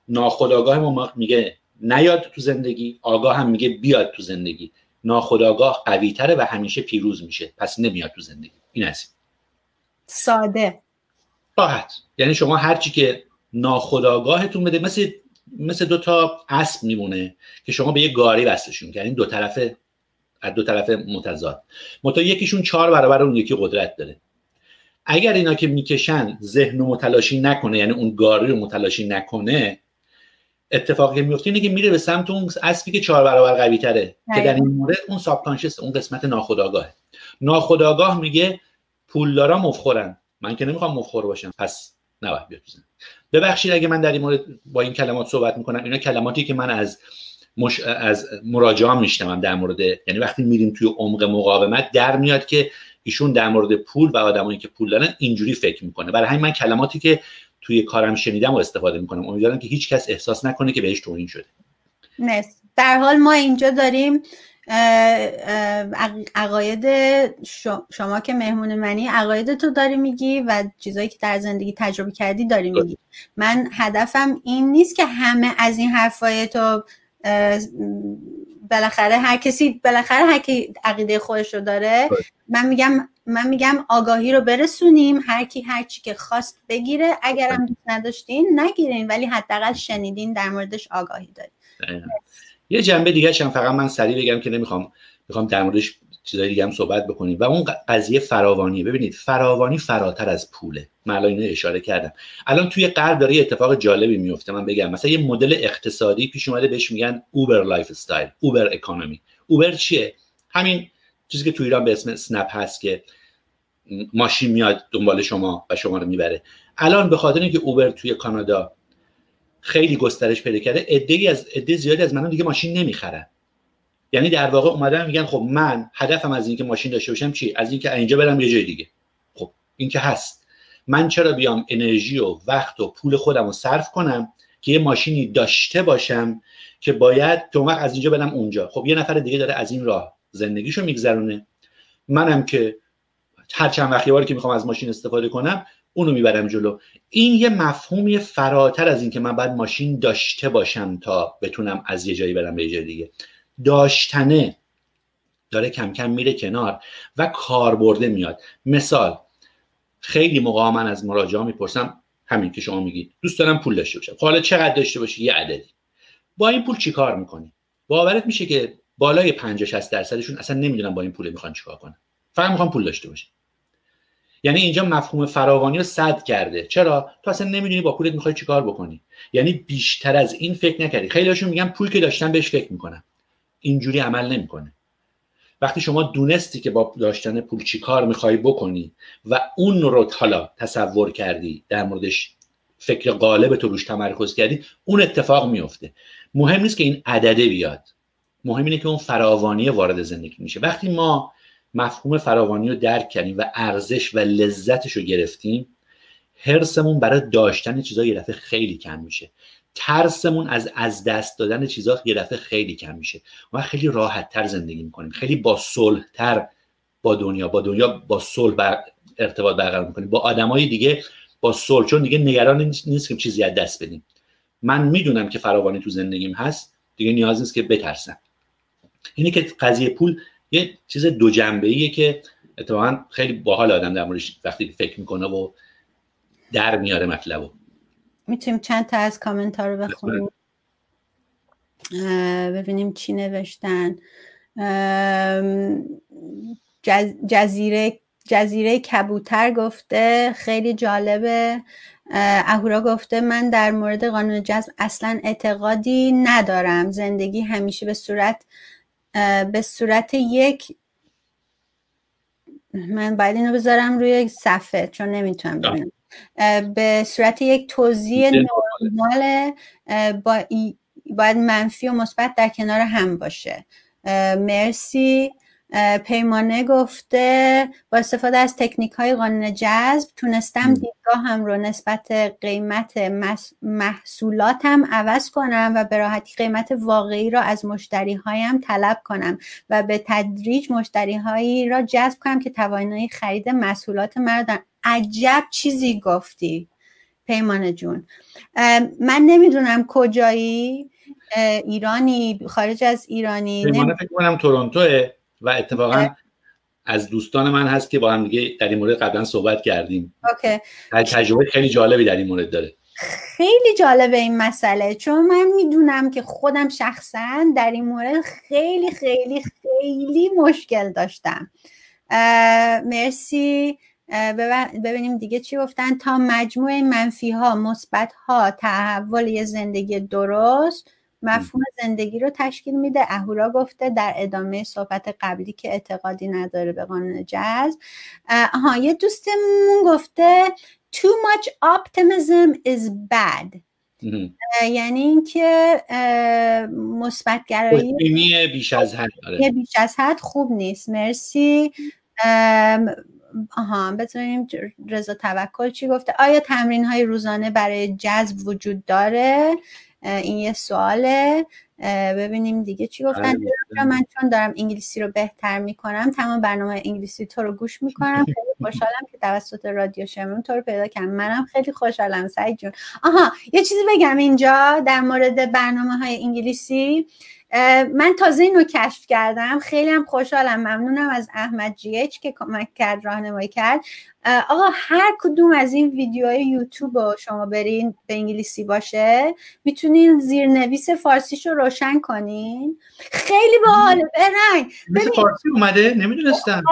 ناخودآگاه ما میگه نیاد تو زندگی، آگاه هم میگه بیاد تو زندگی. ناخودآگاه قوی تره و همیشه پیروز میشه، پس نمیاد تو زندگی. این هست ساده راحت. یعنی شما هرچی که ناخودآگاهتون بده، مثل دو تا اسب میمونه که شما به یه گاری بستشون کردین، از دو طرف متضاد، منتها یکیشون 4 برابر اون یکی قدرت داره. اگر اینا که میکشن ذهن رو متلاشی نکنه، یعنی اون گاری رو متلاشی نکنه، اتفاقی که میفته اینه که میره به سمت اون اسبی که 4 برابر قوی تره، که در این مورد اون ساب کانشس، اون قسمت ناخودآگاه. ناخودآگاه میگه پولدارا مفخورن، من که نمیخوام مفخور باشم، پس نباید بیاد بزنم. ببخشید اگه من در این مورد با این کلمات صحبت میکنم، اینا کلماتی که من از مراجعان میشنوم در مورد، یعنی وقتی میریم توی عمق مقاومت در میاد که ایشون در مورد پول و آدمایی که پول دارن اینجوری فکر میکنه. برای همین من کلماتی که توی کارم شنیدم و استفاده میکنم. امیدوارم که هیچ کس احساس نکنه که بهش توهین شده. در حال ما اینجا داریم عقاید شما که مهمون منی، عقاید تو داری میگی و چیزایی که در زندگی تجربه کردی داری میگی. من هدفم این نیست که همه از این حرفای تو، بالاخره هر کی عقیده خودش رو داره. من میگم آگاهی رو برسونیم، هر چی که خواست بگیره، اگرم دوست نداشتین نگیرین، ولی حداقل شنیدین، در موردش آگاهی دارین. یه جنبه دیگه هم فقط من سریع بگم که میخوام در موردش چیزای دیگه هم صحبت بکنیم، و اون قضیه فراوانیه. ببینید فراوانی فراتر از پوله. من الان اینو اشاره کردم. الان توی غرب داره اتفاق جالبی میفته. من بگم مثلا یه مدل اقتصادی پیش اومده بهش میگن اوبر لایف استایل، اوبر اکانومی. اوبر چیه؟ همین چیزی که تو ایران به اسم اسنپ هست که ماشین میاد دنبال شما و شما رو میبره. الان به خاطر اینکه اوبر توی کانادا خیلی گسترش پیدا کرده، عده زیادی از مردم دیگه ماشین نمیخرن. یعنی در واقع اومدن میگن خب من هدفم از اینکه ماشین داشته باشم چی؟ از اینکه اینجا برم یه جای دیگه. خب این که هست، من چرا بیام انرژی و وقت و پول خودم رو صرف کنم که یه ماشینی داشته باشم که باید تو وقت از اینجا برم اونجا؟ خب یه نفر دیگه داره از این راه زندگیشو میگذرونه، منم که هر چند وقت یه باری که میخوام از ماشین استفاده کنم اونو میبرم جلو. این یه مفهومی فراتر از این که من باید ماشین داشته باشم تا بتونم از یه جایی برم به یه جای دیگه. داشتنه داره کم کم میره کنار و کاربرده میاد. مثال، خیلی موقع من از مراجعا میپرسم همین که شما میگید دوست دارم پول داشته باشم. حالا چقدر داشته باشی؟ یه عددی. با این پول چیکار میکنی؟ باورت میشه که بالای 50-60% اصلا نمیدونن با این پول میخوان چیکار کنن، فقط میخوان پول داشته باشن. یعنی اینجا مفهوم فراوانی رو سد کرده. چرا؟ تو اصلا نمیدونی با پولت میخوای چیکار بکنی. یعنی بیشتر از این فکر نکردی. خیلیاشون میگن پول که داشتن بهش فکر میکنن. اینجوری عمل نمیکنه. وقتی شما دونستی که با داشتن پول چیکار میخوای بکنی و اون رو حالا تصور کردی، در موردش فکر غالب تو روش تمرکز کردی، اون اتفاق میفته. مهم نیست که این عدده بیاد، مهم اینه که اون فراوانی وارد زندگی میشه. وقتی ما مفهوم فراوانی رو درک کردیم و ارزش و لذتش رو گرفتیم، حرصمون برای داشتن چیزا یه دفعه خیلی کم میشه. ترسمون از دست دادن چیزا یه دفعه خیلی کم میشه و خیلی راحت تر زندگی میکنیم، خیلی با صلح تر با دنیا با صلح ارتباط برقرار میکنیم، با آدمای دیگه با صلح، چون دیگه نگران نیست که چیزی از دست بدیم. من میدونم که فراوانی تو زندگیم هست، دیگه نیاز نیست که بترسم. اینه که قضیه پول یه چیز دو جنبه‌ایه که اتفاقا خیلی باحال آدم در موردش وقتی فکر میکنه و در میاره مطلبو. میتونیم چند تا از کامنت ها رو بخونیم ببینیم چی نوشتن. جزیره کبوتر گفته خیلی جالبه. اهورا گفته من در مورد قانون جذب اصلا اعتقادی ندارم، زندگی همیشه به صورت یک، من باید اینو بذارم روی صفحه چون نمیتونم ببینم، به صورت یک توزیع نرمال، باید منفی و مثبت در کنار هم باشه. مرسی. پیمانه گفته با استفاده از تکنیک های قانون جذب تونستم دیدگاهم رو نسبت قیمت محصولاتم عوض کنم و به راحتی قیمت واقعی را از مشتری هایم طلب کنم و به تدریج مشتری هایی را جذب کنم که توانایی خرید محصولات من را دارن. عجب چیزی گفتی، پیمان جون، من نمیدونم کجایی، ایرانی خارج از ایرانی؟ پیمانه فکر کنم تورنتوه و اتفاقا از دوستان من هست که با هم دیگه در این مورد قبلا صحبت کردیم. اوکی. تجربه خیلی جالبی در این مورد داره. خیلی جالبه این مسئله، چون من میدونم که خودم شخصا در این مورد خیلی خیلی خیلی مشکل داشتم. مرسی. ببینیم دیگه چی گفتن. تا مجموع منفی ها مثبت ها تحول یه زندگی درست مفهوم زندگی رو تشکیل میده. اهورا گفته در ادامه صحبت قبلی که اعتقادی نداره به قانون جذب. یه دوستمون گفته too much optimism is bad. یعنی اینکه مثبت گرایی بیش از حد بیش از حد خوب نیست. مرسی. بذاریم رضا توکل چی گفته. آیا تمرین های روزانه برای جذب وجود داره؟ این یه سواله. ببینیم دیگه چی گفتن. من چون دارم انگلیسی رو بهتر میکنم تمام برنامه انگلیسی تو رو گوش میکنم. خیلی خوشحالم که توسط رادیو شمرون تو رو پیدا کردم. منم خیلی خوشحالم سعید جون. یه چیزی بگم اینجا در مورد برنامه های انگلیسی. من تازه اینو کشف کردم، خیلی هم خوشحالم. ممنونم از احمد جی اچ که کمک کرد، راهنمایی کرد. آقا هر کدوم از این ویدیوهای یوتیوب رو شما برین به انگلیسی باشه میتونین زیرنویس فارسیشو روشن کنین. خیلی باحاله. ببین فارسی اومده، نمیدونستم.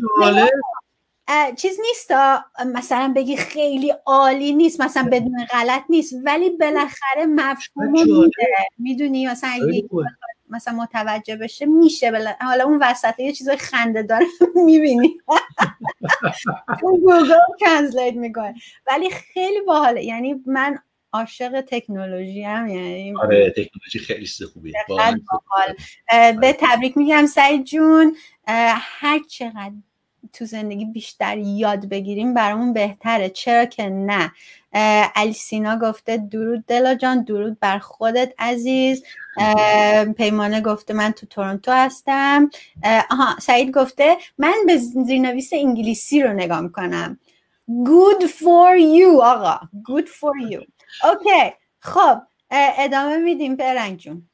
چیز نیست مثلا بگی خیلی عالی نیست، مثلا بدون غلط نیست، ولی بالاخره مفهومو میده. میدونی مثلا اگه مثلا متوجه بشه میشه. حالا اون وسط یه چیزای خنده داره میبینی اون گوگل ترنسلیت میکنه، ولی خیلی باحاله. یعنی من عاشق تکنولوژی هم. یعنی آره تکنولوژی خیلی خوبیه. به تبریک میگم سعید جون. هر چقدر تو زندگی بیشتر یاد بگیریم برامون بهتره، چرا که نه. علی سینا گفته درود دلا جان، درود بر خودت عزیز. پیمانه گفته من تو تورنتو هستم. سعید گفته من به زیرنویس انگلیسی رو نگاه میکنم. Good for you آقا، good for you. اوکی خب ادامه میدیم پرنگ جون.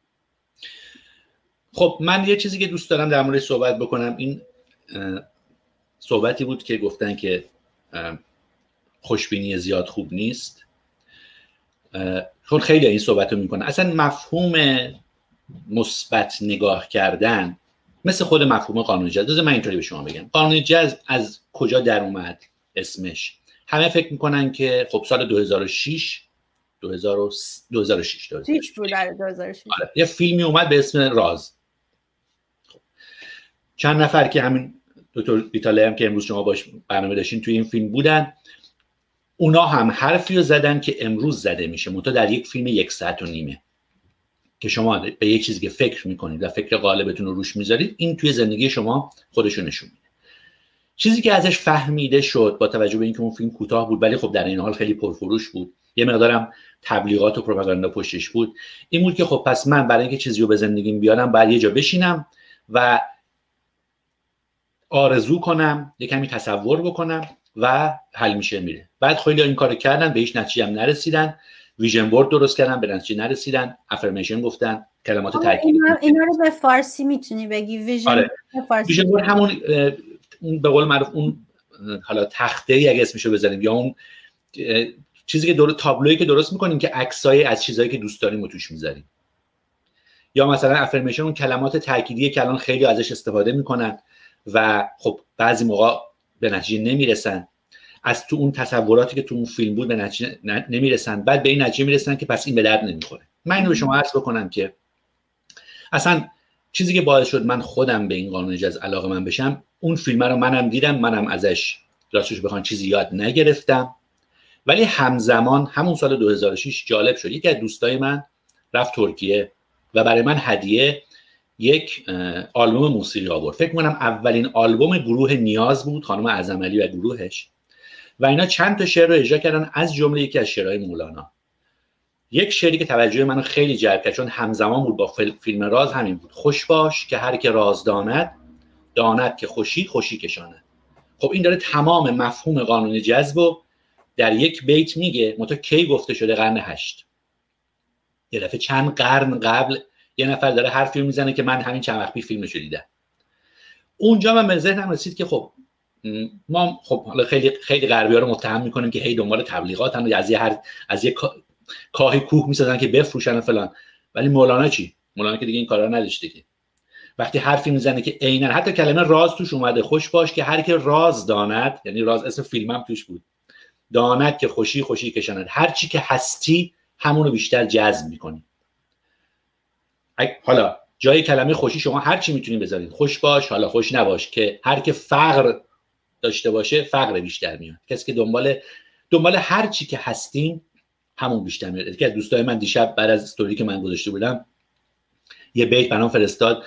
خب من یه چیزی که دوست دارم در مورد صحبت بکنم، این صحبتی بود که گفتن که خوشبینی زیاد خوب نیست. چون خیلی این صحبت رو میکنن. اصلا مفهوم مثبت نگاه کردن مثل خود مفهوم قانون جذب. من اینطوری به شما بگم قانون جذب از کجا در اومد اسمش؟ همه فکر میکنن که خب سال 2006 بود. 2006 یه فیلمی اومد به اسم راز. خب. چند نفر که همین دکتر بیتاله هم که امروز شما باش برنامه داشتین توی این فیلم بودن، اونا هم حرفی رو زدن که امروز زده میشه، منتها در یک فیلم 1.5 ساعت که شما به یک چیزی که فکر میکنید و فکر غالبتون رو روش میذارید، این توی زندگی شما خودشو نشون میده. چیزی که ازش فهمیده شد با توجه به اینکه اون فیلم کوتاه بود ولی خب در این حال خیلی پرفروش بود، یه مقدارم تبلیغات و پروپاگاندا پشتش بود، این بود که خب پس من برای اینکه چیزی رو به زندگیم بیارم باید یه جا بشینم و آرزو کنم، یه کمی تصور بکنم و حل میشه میره. بعد خیلی این کارو کردن، به هیچ نتیجه هم نرسیدن. ویژن بورد درست کردن، به نتیجه نرسیدن. افرمیشن گفتن، کلمات تاکیدی. اینا رو به فارسی میتونی بگی؟ ویژن بورد همون به قول معروف اون حالا تخته‌ای اگه اسمشو بزنیم، یا اون چیزی که تابلویی که درست میکنیم که عکسای از چیزایی که دوست داریم رو توش میذاریم. یا مثلا افرمیشن اون کلمات تاکیدی که الان خیلی ازش استفاده میکنن و خب بعضی موقع به نتیجه نمیرسن، از تو اون تصوراتی که تو اون فیلم بود به نتیجه نمیرسن، بعد به این نتیجه میرسن که پس این به درد نمیخوره. من اینو به شما عرض بکنم که اصلا چیزی که باعث شد من خودم به این قانون جذب علاقه من بشم، اون فیلم رو منم دیدم، منم ازش راستش بخوام چیزی یاد نگرفتم، ولی همزمان همون سال 2006 جالب شد، یکی از دوستای من رفت ترکیه و برای من هدیه یک آلبوم موسیقی آورد. فکر می‌کنم اولین آلبوم گروه نیاز بود، خانم اعظمعلی و گروهش، و اینا چند تا شعر رو اجرا کردن، از جمله یکی از شعرهای مولانا. یک شعری که توجه منو خیلی جلب کرد چون همزمان بود با فیلم راز، همین بود: خوش باش که هر که راز داند، داند که خوشی خوشی کشاند. خب این داره تمام مفهوم قانون جذب رو در یک بیت میگه متا کی گفته شده قرن 8. یه دفعه چند قرن قبل یه نفر داره هر فیلم میزنه که من همین چند وقت پیش فیلمشو دیدم. اونجا من به ذهنم رسید که خب ما خب حالا خیلی غربی‌ها رو متهم میکنیم که هی دنبال تبلیغاتن و از یه کاهی کوه میسازن که بفروشن و فلان، ولی مولانا چی؟ مولانا که دیگه این کارا نداشته که. وقتی حرفی میزنه که عیناً حتی کلمه راز توش اومده، خوش باش که هر که راز داند، یعنی راز اسم فیلمم توش بود، داند که خوشی خوشی کشاند، هر چی که هستی همونو بیشتر جذب میکنی. حالا جای کلمه خوشی شما هر چی میتونید بذارید، خوش باش، حالا خوش نباش، که هر که فقر داشته باشه فقر بیشتر میاد. کسی که دنبال هر چی که هستیم همون بیشتر میاد. یکی از دوستای من دیشب بعد از استوری که من گذاشته بودم یه بیت برام فرستاد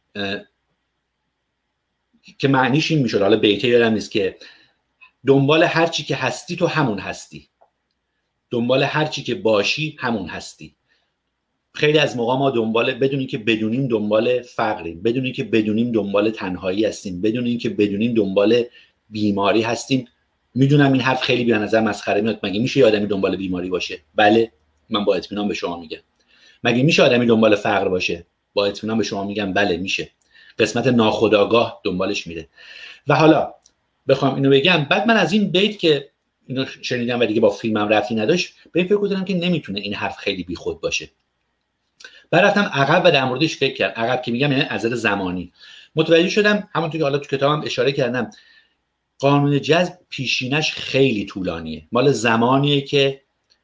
که معنیش این میشد، حالا بیته یادم نیست، که دنبال هر چی که هستی تو همون هستی، دنبال هر چی که باشی همون هستی. خیلی از موقع ما بدون اینکه بدونیم دنبال فقریم، بدون اینکه بدونیم دنبال تنهایی هستیم، بدون اینکه بدونیم دنبال بیماری هستیم. میدونم این حرف خیلی به نظر مسخره میاد، مگه میشه یه آدمی دنبال بیماری باشه؟ بله، من با اطمینان به شما میگم. مگه میشه آدمی دنبال فقر باشه؟ با اطمینان به شما میگم بله میشه. قسمت ناخودآگاه دنبالش میره. و حالا بخوام اینو بگم، بعد من از این بیت که اینو شنیدم و دیگه با فیلمم ربطی نداشت، به این فکر کردم که نمیتونه این حرف خیلی بیخود باشه. بعد رفتم عقب و در موردش فکر کردم. عقب که میگم یعنی از نظر زمانی. متوجه شدم همونطور که حالا تو کتابم اشاره کردم، قانون جذب پیشینش خیلی طولانیه. مال زمانیه که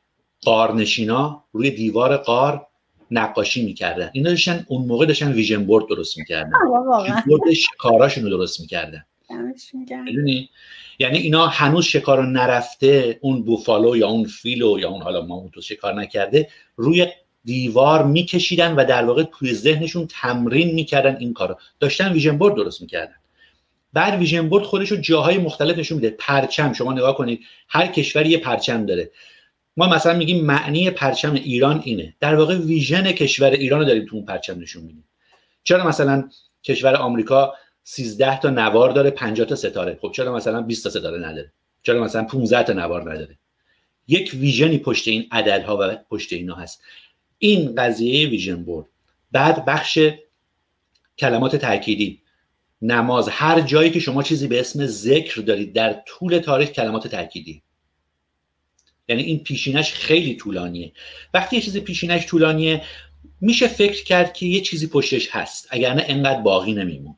غارنشینا روی دیوار غار نقاشی میکردن. اینا داشتن اون موقع ویژن بورد درست میکردن، بورد شکاراشون رو درست میکردن. میدونی؟ یعنی اینا هنوز شکار رو نرفته، اون بوفالو یا اون فیلو یا اون حالا ماموتو شکار نکرده، روی دیوار میکشیدن و در واقع توی ذهنشون تمرین میکردن این کارو. داشتن ویژن بورد درست میکردن. بعد ویژن بورد خودش رو جاهای مختلف نشون میده. پرچم، شما نگاه کنید، هر کشوری یه پرچم داره. ما مثلا میگیم معنی پرچم ایران اینه، در واقع ویژن کشور ایران رو داریم تو اون پرچم نشون میدیم. چرا مثلا کشور آمریکا 13 تا نوار داره، 50 تا ستاره؟ خب چرا مثلا 20 تا ستاره نداره؟ چرا مثلا 15 تا نوار نداره؟ یک ویژنی پشت این عددها و پشت اینا هست. این قضیه ویژن بورد. بعد بخش کلمات تأکیدی، نماز، هر جایی که شما چیزی به اسم ذکر دارید در طول تاریخ کلمات تأکیدی. یعنی این پیشینش خیلی طولانیه. وقتی یه چیزی پیشینش طولانیه میشه فکر کرد که یه چیزی پشتش هست، اگر نه انقدر باقی نمیموند.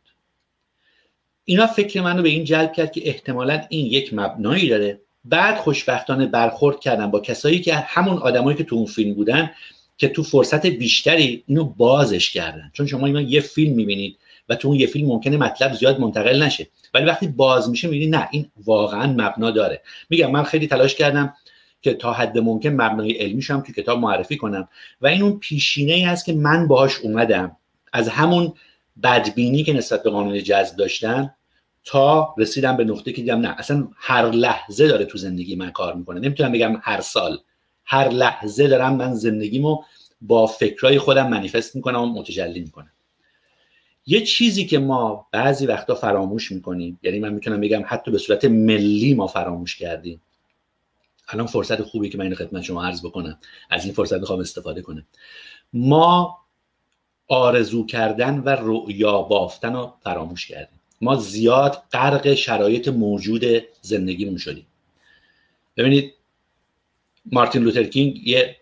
اینا فکر منو به این جلب کرد که احتمالاً این یک مبنایی داره. بعد خوشبختانه برخورد کردم با کسایی که همون آدمایی که تو اون فیلم بودن که تو فرصت بیشتری اینو بازش کردن. چون شما یه فیلم میبینید و تو اون یه فیلم ممکنه مطلب زیاد منتقل نشه، ولی وقتی باز میشه میبینید نه، این واقعا مبنا داره. میگم من خیلی تلاش کردم که تا حد ممکن مبنای علمیشم تو کتاب معرفی کنم و این اون پیشینه‌ای هست که من باهاش اومدم از همون بدبینی که نسبت به قانون جذب داشتم تا رسیدم به نقطه که دیدم نه، اصلا هر لحظه داره تو زندگی من کار میکنه. نمیتونم بگم هر سال، هر لحظه دارم من زندگیمو با فکرای خودم منیفست میکنم و متجلی میکنم. یه چیزی که ما بعضی وقتا فراموش میکنیم، یعنی من میتونم بگم حتی به صورت ملی ما فراموش کردیم. الان فرصت خوبی که من اینو خدمت شما عرض بکنم، از این فرصت میخوام استفاده کنم. ما آرزو کردن و رؤیا بافتن رو فراموش کردیم. ما زیاد غرق شرایط موجود زندگیمون شدیم. ببینید مارتین لوتر کینگ یه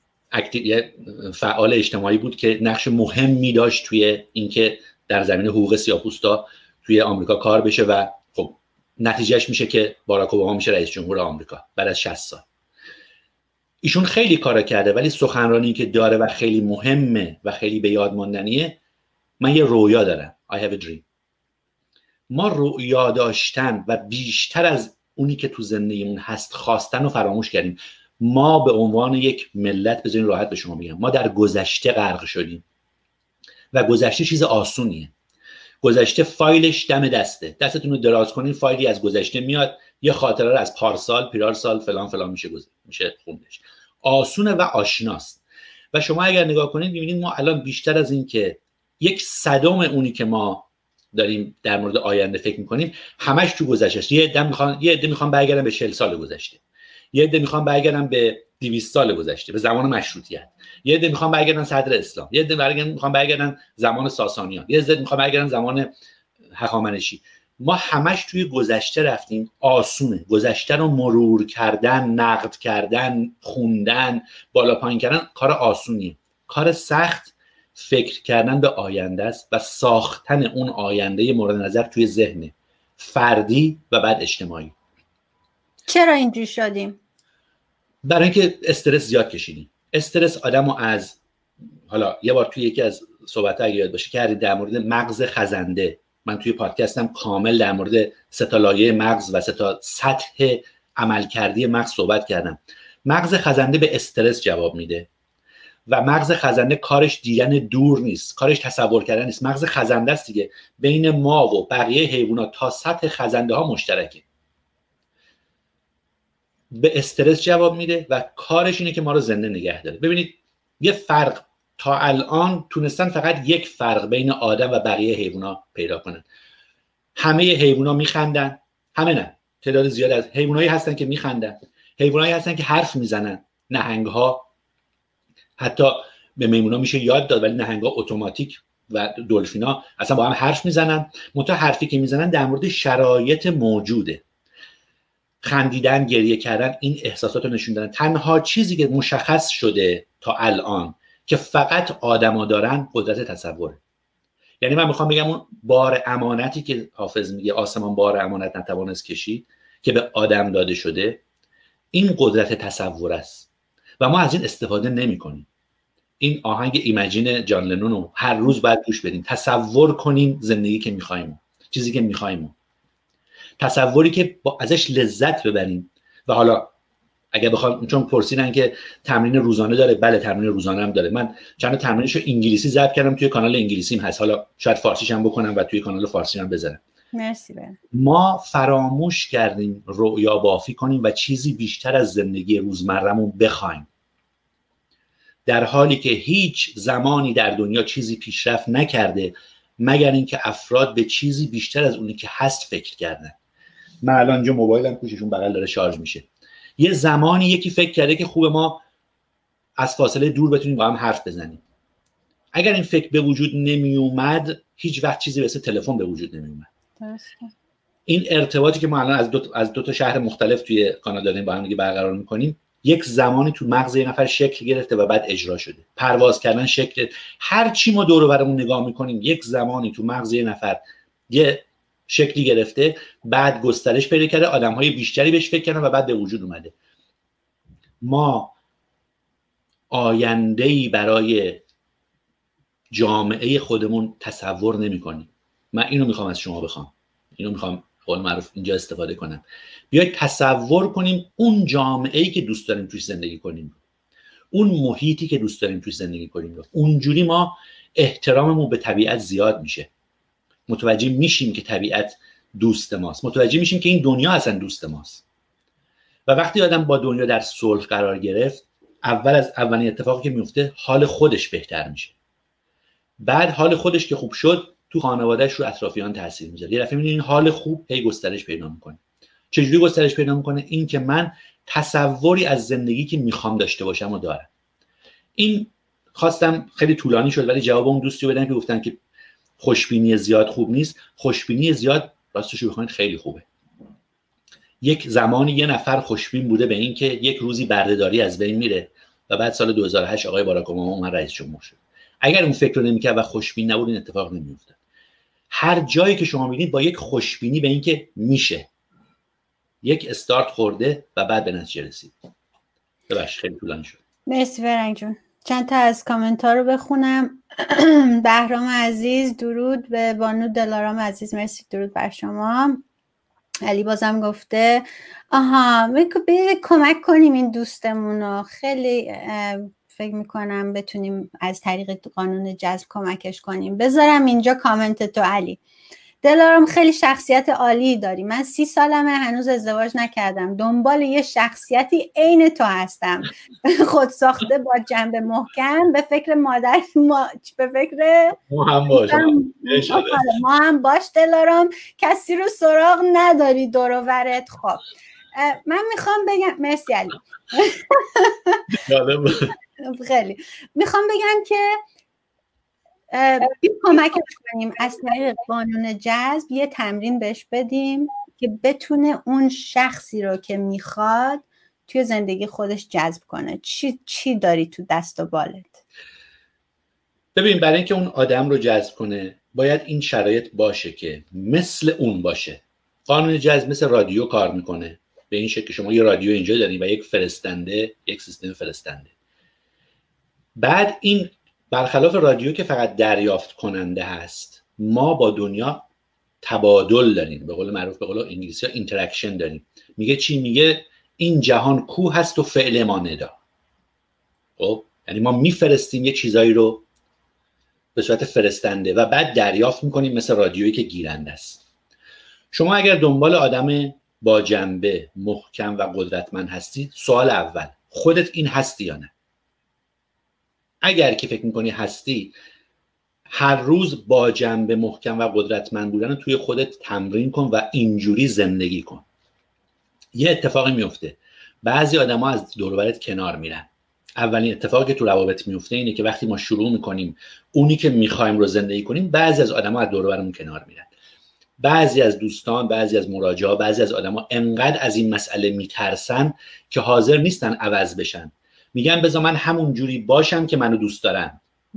فعال اجتماعی بود که نقش مهمی داشت توی اینکه در زمینه حقوق سیاه‌پوستا توی آمریکا کار بشه و خب نتیجهش میشه که باراک اوباما میشه رئیس جمهور آمریکا بعد از 60 سال. ایشون خیلی کارا کرده، ولی سخنرانی که داره و خیلی مهمه و خیلی به یاد ماندنیه، من یه رویا دارم. I have a dream. ما رویا داشتن و بیشتر از اونی که تو زندگیمون هست خواستن رو فراموش کردیم. ما به عنوان یک ملت، بذارین راحت به شما بگم، ما در گذشته غرق شدیم و گذشته چیز آسونیه. گذشته فایلش دم دسته، دستتون رو دراز کنین فایلی از گذشته میاد، یه خاطره رو از پارسال، پیرار سال، فلان فلان میشه خوندش. آسونه و آشناست. و شما اگر نگاه کنید می‌بینید ما الان بیشتر از این که 1/100 اونی که ما داریم در مورد آینده فکر می‌کنیم همش تو گذشته است. یه عده میخوان برگردن به 40 سال گذشته، یه عده میخوان برگردن به 200 سال گذشته، به زمان مشروطیت. یه عده میخوان برگردن صدر اسلام. یه عده میخوان برگردن زمان ساسانیان. یه عده میخوان برگردن زمان هخامنشی. ما همش توی گذشته رفتیم. آسونه گذشته رو مرور کردن، نقد کردن، خوندن، بالا پایین کردن کار آسونیه. کار سخت فکر کردن به آینده است و ساختن اون آینده مورد نظر توی ذهن فردی و بعد اجتماعی. چرا اینجوری شدیم؟ برای اینکه استرس زیاد کشیدیم. استرس آدمو از، حالا یه بار توی یکی از صحبت‌ها اگه یاد باشه کردیم در مورد مغز خزنده، من توی پادکستم کامل در مورد 3 تا لایه مغز و 3 تا سطح عملکردی مغز صحبت کردم. مغز خزنده به استرس جواب میده و مغز خزنده کارش دیدن دور نیست، کارش تصور کردن نیست. مغز خزنده است دیگه، بین ما و بقیه حیوانات تا سطح خزنده ها مشترکه. به استرس جواب میده و کارش اینه که ما رو زنده نگه داره. ببینید یه فرق، تا الان تونستن فقط یک فرق بین آدم و بقیه حیوانات پیدا کنن. همه حیوانات میخندن، همه نه، تعداد زیاد از حیوانایی هستن که میخندن، حیوانایی هستن که حرف میزنن، نهنگ‌ها، حتی به میمونا میشه یاد داد ولی نهنگ‌ها اتوماتیک و دلفینا اصلا با هم حرف میزنن، منتها حرفی که میزنن در مورد شرایط موجوده. خندیدن، گریه کردن، این احساسات رو نشون دادن. تنها چیزی که مشخص شده تا الان که فقط آدما دارن قدرت تصوره. یعنی من میخوام بگم اون بار امانتی که حافظ میگه آسمان بار امانت نتوانست کشید که به آدم داده شده، این قدرت تصور است و ما از این استفاده نمی‌کنیم. این آهنگ ایمجین جان لنون رو هر روز باید گوش بدیم. تصور کنیم زندگی که می‌خوایم، چیزی که می‌خوایم، تصوری که با ازش لذت ببریم. و حالا اگه بخوام، چون پرسیدن که تمرین روزانه داره، بله تمرین روزانه هم داره. من چند تا تمرینشو انگلیسی ضبط کردم، توی کانال انگلیسیم هست، حالا شاید فارسیش هم بکنم و توی کانال فارسی هم بذارم. مرسی بله. ما فراموش کردیم رؤیا بافی کنیم و چیزی بیشتر از زندگی روزمره‌مون بخوایم، در حالی که هیچ زمانی در دنیا چیزی پیشرفت نکرده مگر اینکه افراد به چیزی بیشتر از اونی که هست فکر کردن. من الان اینجا موبایلم کوششون بغل داره شارژ میشه. یه زمانی یکی فکر کرده که خوبه ما از فاصله دور بتونیم با هم حرف بزنیم. اگر این فکر به وجود نمی اومد، هیچ وقت چیزی مثل تلفن به وجود نمی اومد. این ارتباطی که ما الان از دو تا شهر مختلف توی کانادا داریم با هم دیگه برقرار میکنیم، یک زمانی تو مغز یه نفر شکل گرفته و بعد اجرا شده. پرواز کردن شکل، هر چی ما دور و برمون نگاه میکنیم یک زمانی تو مغز یه نفر یه شکلی گرفته، بعد گسترش پیدا کرده، آدم‌های بیشتری بهش فکر کردن و بعد به وجود اومده. ما آینده‌ای برای جامعه خودمون تصور نمی‌کنیم. من اینو میخوام از شما بخوام، اینو میخوام قول معروف اینجا استفاده کنم. بیاید تصور کنیم اون جامعه‌ای که دوست داریم توش زندگی کنیم، اون محیطی که دوست داریم توش زندگی کنیم. اونجوری ما احتراممون به طبیعت زیاد میشه. متوجه میشیم که طبیعت دوست ماست، متوجه میشیم که این دنیا اصلا دوست ماست. و وقتی آدم با دنیا در صلح قرار گرفت، اولین اتفاقی که میفته حال خودش بهتر میشه. بعد حال خودش که خوب شد، تو خانوادهش رو اطرافیان تاثیر میذاره. یه دفعه میبینید این حال خوب هی گسترش پیدا میکنه. چجوری گسترش پیدا میکنه؟ این که من تصوری از زندگی که میخوام داشته باشم و دارم. این خواستم خیلی طولانی شد ولی جواب اون دوستی بدم که گفتن که خوشبینی زیاد خوب نیست. خوشبینی زیاد راستش رو بخواید خیلی خوبه. یک زمانی یه نفر خوشبین بوده به این که یک روزی بردهداری از بین میره و بعد سال 2008 آقای باراک اوباما اومد رئیس جمهور شد. اگر اون فکر رو نمی‌کرد و خوشبین نبود این اتفاق نمی‌افتاد. هر جایی که شما می‌بینید با یک خوشبینی به این که میشه، یک استارت خورده و بعد به نتیجه رسید. ببخشید خیلی طولانی شد. مرسی فرنگ جون. چند تا از کامنت ها رو بخونم. بهرام عزیز درود به بانو دلارام عزیز، مرسی، درود بر شما. علی بازم گفته به کمک کنیم این دوستمون رو، خیلی فکر میکنم بتونیم از طریق قانون جذب کمکش کنیم. بذارم اینجا کامنت تو علی. دلارام خیلی شخصیت عالی داری، من 30 سالمه هنوز ازدواج نکردم، دنبال یه شخصیتی عین تو هستم، خود ساخته با جنبه محکم، به فکر مادر به فکر ما هم باش دلارام، کسی رو سراغ نداری دور و برت. خب من میخوام بگم مرسی علی. خیلی میخوام بگم که کمکش کنیم از طریق قانون جذب یه تمرین بهش بدیم که بتونه اون شخصی رو که میخواد توی زندگی خودش جذب کنه. چی داری تو دست و بالت؟ ببین، برای اینکه اون آدم رو جذب کنه باید این شرایط باشه که مثل اون باشه. قانون جذب مثل رادیو کار میکنه، به این شکل که شما یه رادیو اینجا دارین و یک فرستنده، یک سیستم فرستنده. بعد این برخلاف رادیو که فقط دریافت کننده هست، ما با دنیا تبادل داریم، به قول معروف به قول انگلیسی ها اینتراکشن داریم. میگه چی؟ میگه این جهان کو هست و فعل ما ندا. خب یعنی ما میفرستیم یه چیزایی رو به صورت فرستنده و بعد دریافت میکنیم، مثل رادیویی که گیرنده است. شما اگر دنبال آدم با جنبه، محکم و قدرتمند هستی، سوال اول خودت این هستی یا نه؟ اگر که فکر میکنی هستی، هر روز با جنبه، محکم و قدرتمند بودن توی خودت تمرین کن و اینجوری زندگی کن. یه اتفاقی میفته، بعضی آدما از دور و برت کنار میرن. اولین اتفاقی که تو روابط میفته اینه که وقتی ما شروع میکنیم اونی که میخوایم رو زندگی کنیم، بعضی از آدما از دور و برمون کنار میرن. بعضی از دوستان، بعضی از مراجعا، بعضی از آدما انقدر از این مسئله میترسن که حاضر نیستن عوض بشن. میگن بذار من همون جوری باشم که منو دوست دارن.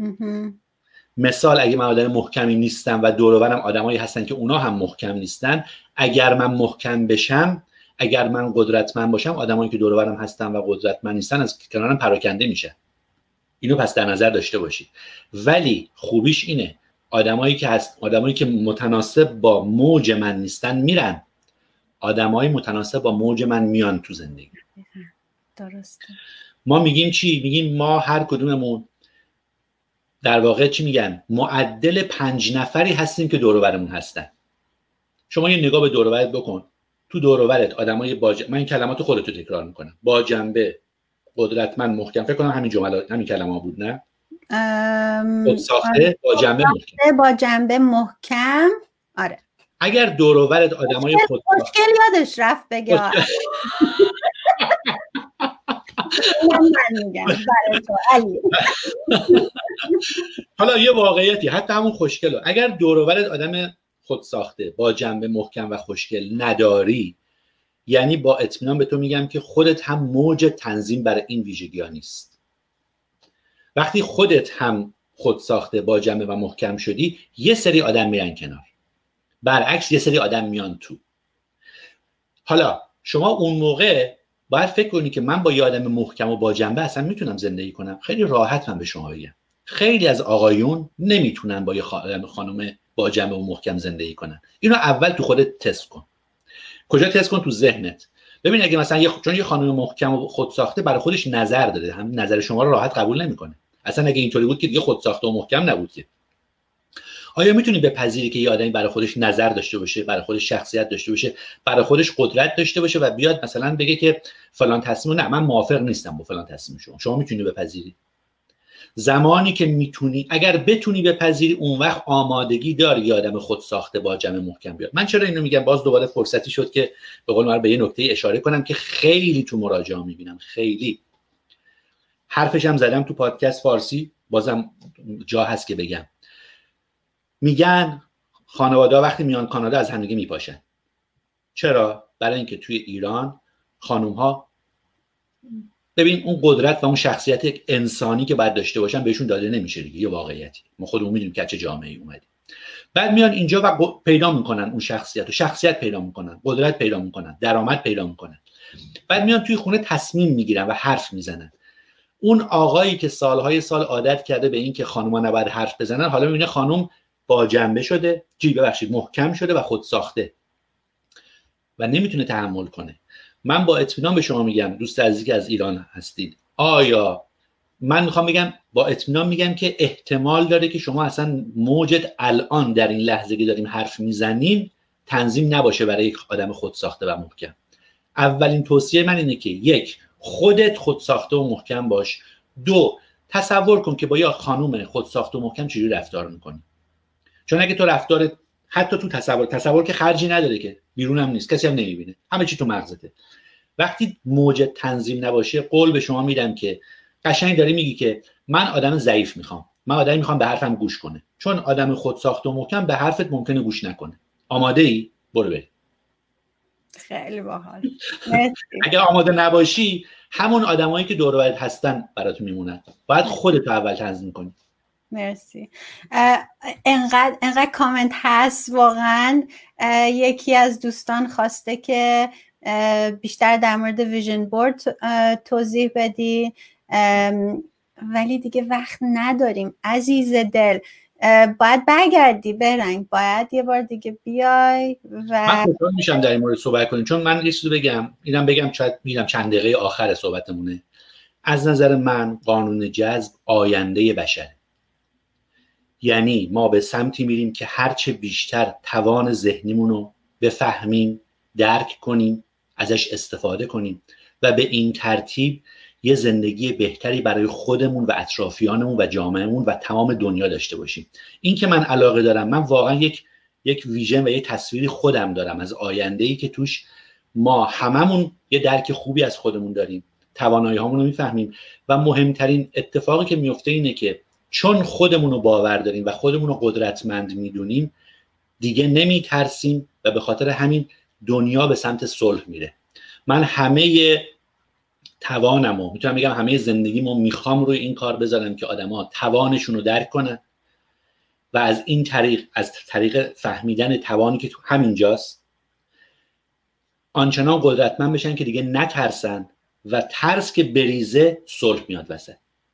مثال، اگه من آدم محکمی نیستم و دور و برم آدمایی هستن که اونا هم محکم نیستن، اگر من محکم بشم، اگر من قدرتمند باشم، آدمایی که دور و برم هستن و قدرتمند نیستن از کنارم پراکنده میشه. اینو پس در نظر داشته باشید. ولی خوبیش اینه آدمایی که متناسب با موج من نیستن میرن، آدمایی متناسب با موج من میان تو زندگی. درسته. ما میگیم چی؟ میگیم ما هر کدوممون در واقع چی میگن؟ معدل 5 نفری هستیم که دور و برمون هستن. شما یه نگاه به دور و برت بکن. تو دور و برت آدمای من این کلماتو خودت تکرار میکنم. با جنبه، قدرتمند، محکم. فکر کنم همین جملات، همین کلمات بود، نه؟ خود ساخته، با جنبه محکم. با جنبه محکم. آره. اگر دور و برت آدمای خود مشکل یادش رفت بگه. من میگم برای تو علی. حالا یه واقعیتی، حتی همون خوشگلو، اگر دور و برت آدم خود ساخته، با جنبه محکم و خوشگل نداری، یعنی با اطمینان به تو میگم که خودت هم موج تنظیم برای این ویژگی‌ها نیست. وقتی خودت هم خود ساخته، با جنبه و محکم شدی، یه سری آدم میرن کنار، برعکس یه سری آدم میان تو. حالا شما اون موقع باید فکر کنی که من با یه آدم محکم و با جنبه اصلا میتونم زندگی کنم. خیلی راحت من به شما بگم خیلی از آقایون نمیتونن با یه خانم با جنبه و محکم زندگی کنن. اینو اول تو خودت تست کن. کجا تست کن؟ تو ذهنت. ببین اگه مثلا چون یه خانم محکم و خود ساخته برای خودش نظر داده، هم نظر شما رو راحت قبول نمیکنه. اصلا اگه اینطوری بود که دیگه خود ساخته و محکم نبود که. آیا میتونی بپذیری که یه آدمی برای خودش نظر داشته باشه، برای خودش شخصیت داشته باشه، برای خودش قدرت داشته باشه و بیاد مثلا بگه که فلان تصمیم، نه من موافق نیستم با فلان تصمیم شما میتونی بپذیری؟ زمانی که میتونی، اگر بتونی بپذیری، اون وقت آمادگی داری یه آدم خود ساخته با جنبه محکم بیاد. من چرا اینو میگم؟ باز دوباره فرصتی شد که به قول معروف به یه نکته اشاره کنم که خیلی تو مراجعه میبینم، خیلی حرفش هم زدم تو پادکست فارسی، بازم جا هست که بگم. میگن خانواده‌ها وقتی میان کانادا از همدیگه میپاشن. چرا؟ برای اینکه توی ایران خانوم‌ها، ببین اون قدرت و اون شخصیت انسانی که باید داشته باشن بهشون داده نمیشه دیگه. یه واقعیتی، ما خودمون میدونیم که چه جامعه‌ای اومدیم. بعد میان اینجا و پیدا میکنن اون شخصیت پیدا میکنن، قدرت پیدا میکنن، درآمد پیدا میکنن. بعد میان توی خونه تصمیم میگیرن و حرف میزنن. اون آقایی که سالهای سال عادت کرده به این که خانوما نباید حرف بزنن، حالا میبینه خانم با جنبه شده، محکم شده و خود ساخته و نمیتونه تحمل کنه. من با اطمینان به شما میگم دوست عزیزی که از ایران هستید، آیا من میخوام بگم با اطمینان میگم که احتمال داره که شما اصلا موجت الان در این لحظه که داریم حرف میزنیم تنظیم نباشه برای یک آدم خود ساخته و محکم. اولین توصیه من اینه که 1. خودت خود ساخته و محکم باش. 2. تصور کن که با یه خانم خود ساخته و محکم چجوری رفتار میکنی. چون اگه تو رفتار حتی تو تصور که خرجی نداره، که بیرون هم نیست، کسی هم نمیبینه، همه چی تو مغزته. وقتی موج تنظیم نباشه، قول به شما میدم که قشنگ داری میگی که من آدم ضعیف میخوام، من آدمی میخوام به حرفم گوش کنه، چون آدم خودساخت و محکم به حرفت ممکنه گوش نکنه. آماده ای؟ برو بریم. خیلی باحال. مرسی. اگه آماده نباشی، همون آدمایی که دور و برت هستن براتون میمونن. باید خودت اول تنظیم کنی. مرسی. انقدر کامنت هست واقعا. یکی از دوستان خواسته که بیشتر در مورد ویژن بورد توضیح بدی، ولی دیگه وقت نداریم عزیز دل. باید برگردی برنگ، باید یه بار دیگه بیای و من خوشحال میشم در این مورد صحبت کنیم، چون من یه چیزی بگم، اینم بگم شاید میدم چند دقیقه آخر صحبتمونه. از نظر من قانون جذب آینده بشره. یعنی ما به سمتی میریم که هرچه بیشتر توان ذهنیمون رو بفهمیم، درک کنیم، ازش استفاده کنیم و به این ترتیب یه زندگی بهتری برای خودمون و اطرافیانمون و جامعهمون و تمام دنیا داشته باشیم. این که من علاقه دارم، من واقعا یک ویژن و یک تصویری خودم دارم از آینده‌ای که توش ما هممون یه درک خوبی از خودمون داریم، توانایی هامون رو میفهمیم و مهمترین اتفاقی که میفته اینه که چون خودمون رو باور داریم و خودمون رو قدرتمند میدونیم، دیگه نمیترسیم و به خاطر همین دنیا به سمت صلح میره. من همه توانمو میتونم بگم، همه زندگیمو میخوام روی این کار بذارم که آدما توانشون رو درک کنن و از این طریق، از طریق فهمیدن توانی که تو همینجاست، آنچنان قدرتمند بشن که دیگه نترسن و ترس که بریزه صلح میاد وسط.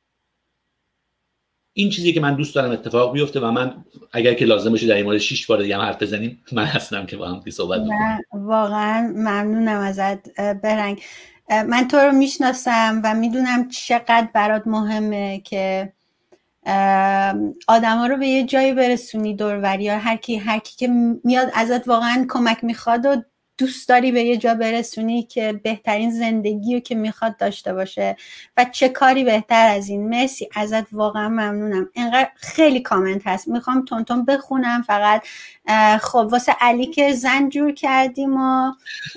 این چیزی که من دوست دارم اتفاق بیفته و من اگر که لازم باشه در این مورد 6 بار دیگه هم حرف بزنیم، من هستم که با هم صحبت بکنیم. واقعا ممنونم ازت برنگ. من تو رو میشناسم و میدونم چقدر برات مهمه که آدما رو به یه جایی برسونی، دوروری ها، هر کی که میاد ازت واقعا کمک میخواد و دوست داری به یه جا برسونی که بهترین زندگی رو که میخواد داشته باشه و چه کاری بهتر از این. مرسی ازت، واقعا ممنونم. اینقدر خیلی کامنت هست، میخوام تون بخونم فقط. خب واسه علی که زن جور کردیم و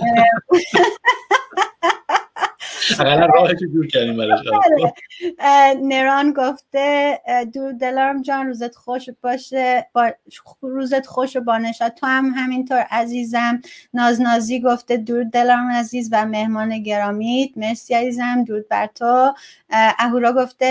اقلا راهش جور کردیم براش. نران گفته درود دلارم جان، روزت خوش باشه، روزت خوش و بانشاد. تو هم همینطور عزیزم. نازنازی گفته درود دلارم عزیز و مهمان گرامیت. مرسی عزیزم، درود بر تو. اهورا گفته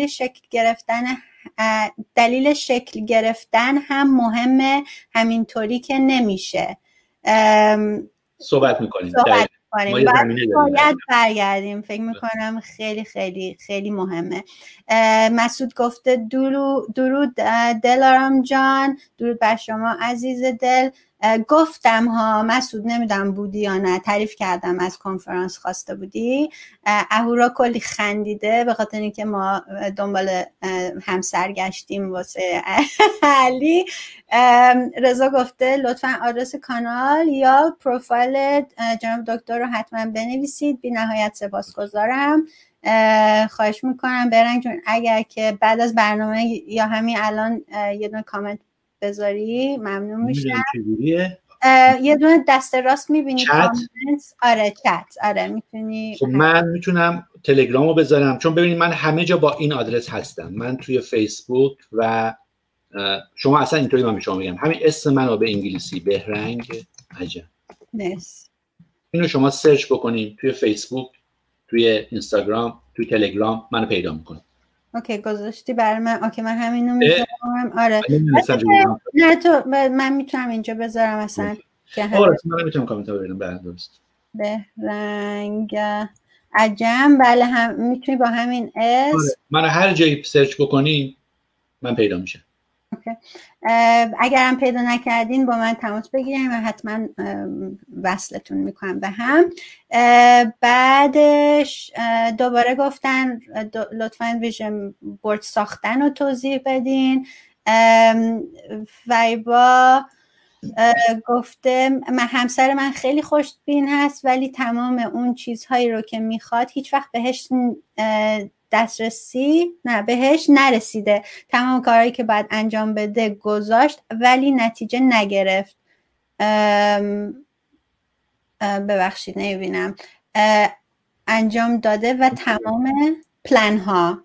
دلیل شکل گرفتن هم مهمه، همینطوری که نمیشه. صحبت میکنیم. باید برگردیم، فکر میکنم خیلی خیلی خیلی مهمه. مسعود گفته درود دلارم جان، درود بر شما عزیز دل. گفتم ها مسعود، نمیدونم بودی یا نه، تعریف کردم از کنفرانس خواسته بودی. اهورا کلی خندیده به خاطر اینکه ما دنبال همسر گشتیم واسه علی. رضا گفته لطفا آدرس کانال یا پروفایل جناب دکتر رو حتما بنویسید. بی نهایت سپاسگزارم. خواهش میکنم برنگ جون اگر که بعد از برنامه یا همین الان یه دونه کامنت بذاری ممنون میشم. یه دونه دست راست میبینی کامنت. آره چت، آره میتونی. خب من میتونم تلگرامو بذارم، چون ببینید من همه جا با این آدرس هستم. من توی فیسبوک و شما اصلا اینطوری من به شما میگم، همین اسم منو به انگلیسی بهرنگ عجم، اینو شما سرچ بکنید توی فیسبوک، توی اینستاگرام، توی تلگرام منو پیدا میکنید. اوکی گذاشتی برای من. اوکی من همینو میذارم. آره نه تو من میتونم اینجا بذارم اصلا که آره من میتونم کامنت رو ببینم. بله درست. بهرنگ عجم. بله هم میتونی با همین اسم. آره من هر جایی سرچ بکنی من پیدا میشم. اوکی. اگرم پیدا نکردین با من تماس بگیرین و حتما وصلتون میکنم به هم. بعدش دوباره گفتن لطفا ویژن بورد ساختن رو توضیح بدین. ویبا گفته همسر من خیلی خوشبین هست ولی تمام اون چیزهایی رو که میخواد هیچ وقت بهش نرسیده. تمام کارهایی که باید انجام بده گذاشت ولی نتیجه نگرفت. ببخشید نمیبینم. انجام داده و تمام پلن ها.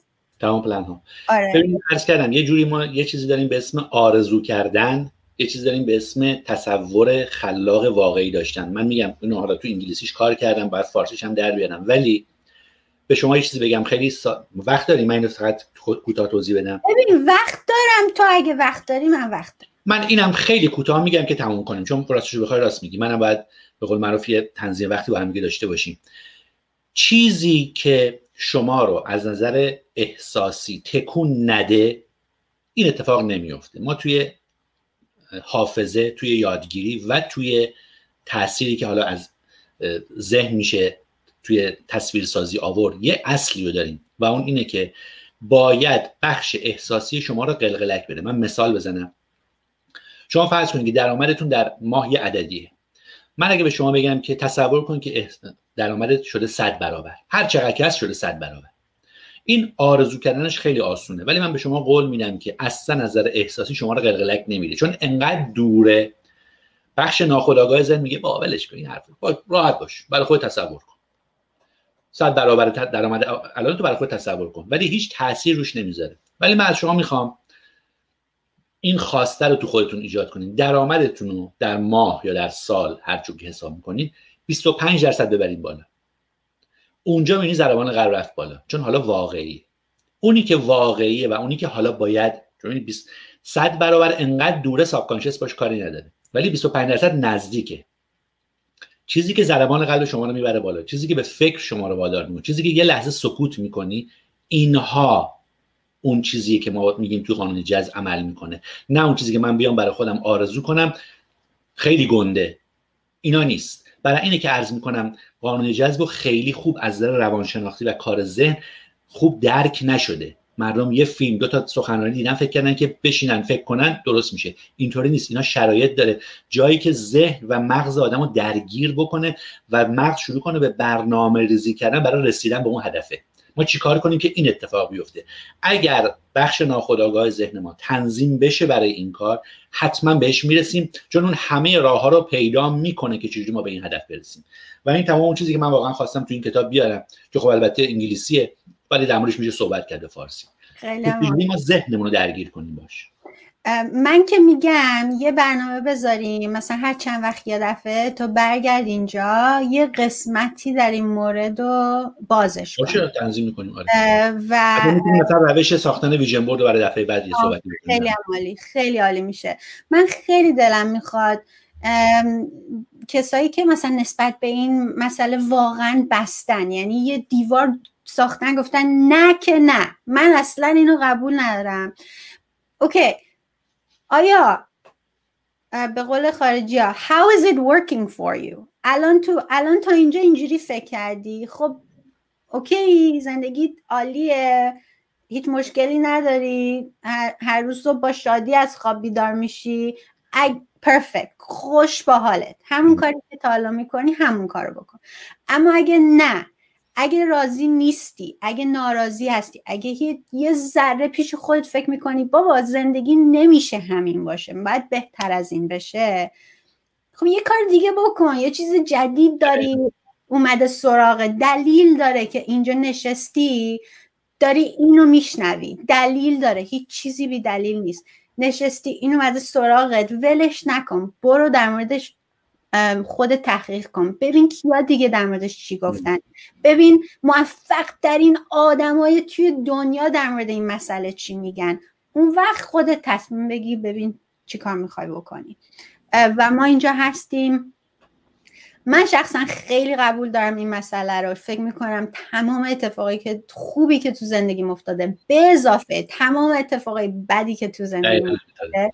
آره. ببینید عرض کردم یه جوری ما یه چیزی داریم به اسم آرزو کردن، یه چیزی داریم به اسم تصور خلاق واقعی داشتن. من میگم اینو حالا تو انگلیسیش کار کردم، باید فارسیش هم در بیارم، ولی به شما یه چیزی بگم. خیلی وقت داری من اینو فقط کوتاه توضیح بدم؟ ببین وقت دارم، تو اگه وقت داری من وقت دارم. من اینم خیلی کوتاه میگم که تموم کنیم، چون راستش بخوای راست میگی، منم باید به قول معروف یه تنظیم وقتی با هم دیگه داشته باشیم. چیزی که شما رو از نظر احساسی تکون نده، این اتفاق نمیفته. ما توی حافظه، توی یادگیری و توی تأثیری که حالا از ذهن میشه توی تصویرسازی آورد، یه اصلی رو داریم و اون اینه که باید بخش احساسی شما رو قلقلک بده. من مثال بزنم. شما فرض کنید که درآمدتون در ماه یه عددیه. من اگه به شما بگم که تصور کن که درآمدت شده 100 برابر، هر چقدر که هست شده 100 برابر، این آرزو کردنش خیلی آسونه، ولی من به شما قول میدم که اصلا نظر احساسی شما رو قلقلک نمیده، چون انقدر دوره. بخش ناخودآگاه ذهن میگه ولش کن این حرفو، راحت باش، برای خودت تصور کن 100 برابر درآمد الان تو برای خودت تصور کن، ولی هیچ تاثیر روش نمیذاره. ولی من از شما میخوام این خواسته رو تو خودتون ایجاد کنین، درآمدتون رو در ماه یا در سال هر چون که حساب میکنین 25% ببرین بالا. اونجا میبینی ضربان قلب رفت بالا، چون حالا واقعی. اونی که واقعیه و اونی که حالا باید 100 برابر انقدر دوره ساب کانشس باش کاری نداره، ولی 25% نزدیکه. چیزی که ضربان قلب شما رو میبره بالا، چیزی که به فکر شما رو وادار میکنه، چیزی که یه لحظه سکوت میکنی، اینها اون چیزیه که ما میگیم توی قانون جذب عمل میکنه. نه اون چیزی که من بیام برای خودم آرزو کنم خیلی گنده، اینا نیست. برای اینه که عرض میکنم قانون جذب خیلی خوب از نظر روانشناختی و کار ذهن خوب درک نشده. مردم یه فیلم، 2 تا سخنرانی دیدن، فکر کردن که بشینن فکر کنن درست میشه. اینطوری نیست. اینا شرایط داره، جایی که ذهن و مغز آدمو درگیر بکنه و مغز شروع کنه به برنامه‌ریزی کردن برای رسیدن به اون هدفه. ما چیکار کنیم که این اتفاق بیفته؟ اگر بخش ناخودآگاه ذهن ما تنظیم بشه برای این کار، حتما بهش میرسیم، چون اون همه راه‌ها رو پیدا میکنه که چجوری ما به این هدف برسیم. و این تمام اون چیزی که من واقعا خواستم تو این کتاب بیارم، که خب البته انگلیسیه ولی در موردش میشه صحبت کرد فارسی. خیلی ما ذهنمون رو درگیر کنیم باشه. من که میگم یه برنامه بذاریم، مثلا هر چند وقت یه دفعه تو برگرد اینجا یه قسمتی در این مورد رو بازش کنیم. باشه تنظیم میکنیم. آره. و میتونیم مثلا روش ساختن ویژن بورد رو برای دفعه بعد یه صحبت بکنیم. خیلی عالی، خیلی عالی میشه. من خیلی دلم میخواد کسایی که مثلا نسبت به این مسئله واقعا بستن، یعنی یه دیوار ساختن گفتن نه که نه، من اصلا اینو قبول ندارم. اوکی، آیا به قول خارجی ها how is it working for you؟ الان تا اینجا اینجوری فکر کردی، خب اوکی، زندگی عالیه، هیچ مشکلی نداری، هر روز صبح با شادی از خواب بیدار میشی، پرفکت، خوش با حالت، همون کاری که تا حالا میکنی همون کارو بکن. اما اگه نه، اگه راضی نیستی، اگه ناراضی هستی، اگه یه ذره پیش خودت فکر میکنی بابا زندگی نمیشه همین باشه، باید بهتر از این بشه، خب یه کار دیگه بکن، یه چیز جدید داری اومده سراغ، دلیل داره که اینجا نشستی داری اینو میشنوی، دلیل داره، هیچ چیزی بی دلیل نیست، نشستی این اومده سراغت، ولش نکن، برو در موردش خود تحقیق کن، ببین کیا دیگه در موردش چی گفتن، ببین موفق ترین آدمای توی دنیا در مورد این مسئله چی میگن، اون وقت خودت تصمیم بگی ببین چی کار میخوای بکنی. و ما اینجا هستیم. من شخصا خیلی قبول دارم این مسئله رو، فکر میکنم تمام اتفاقی که خوبی که تو زندگی افتاده به اضافه تمام اتفاقی بدی که تو زندگی افتاده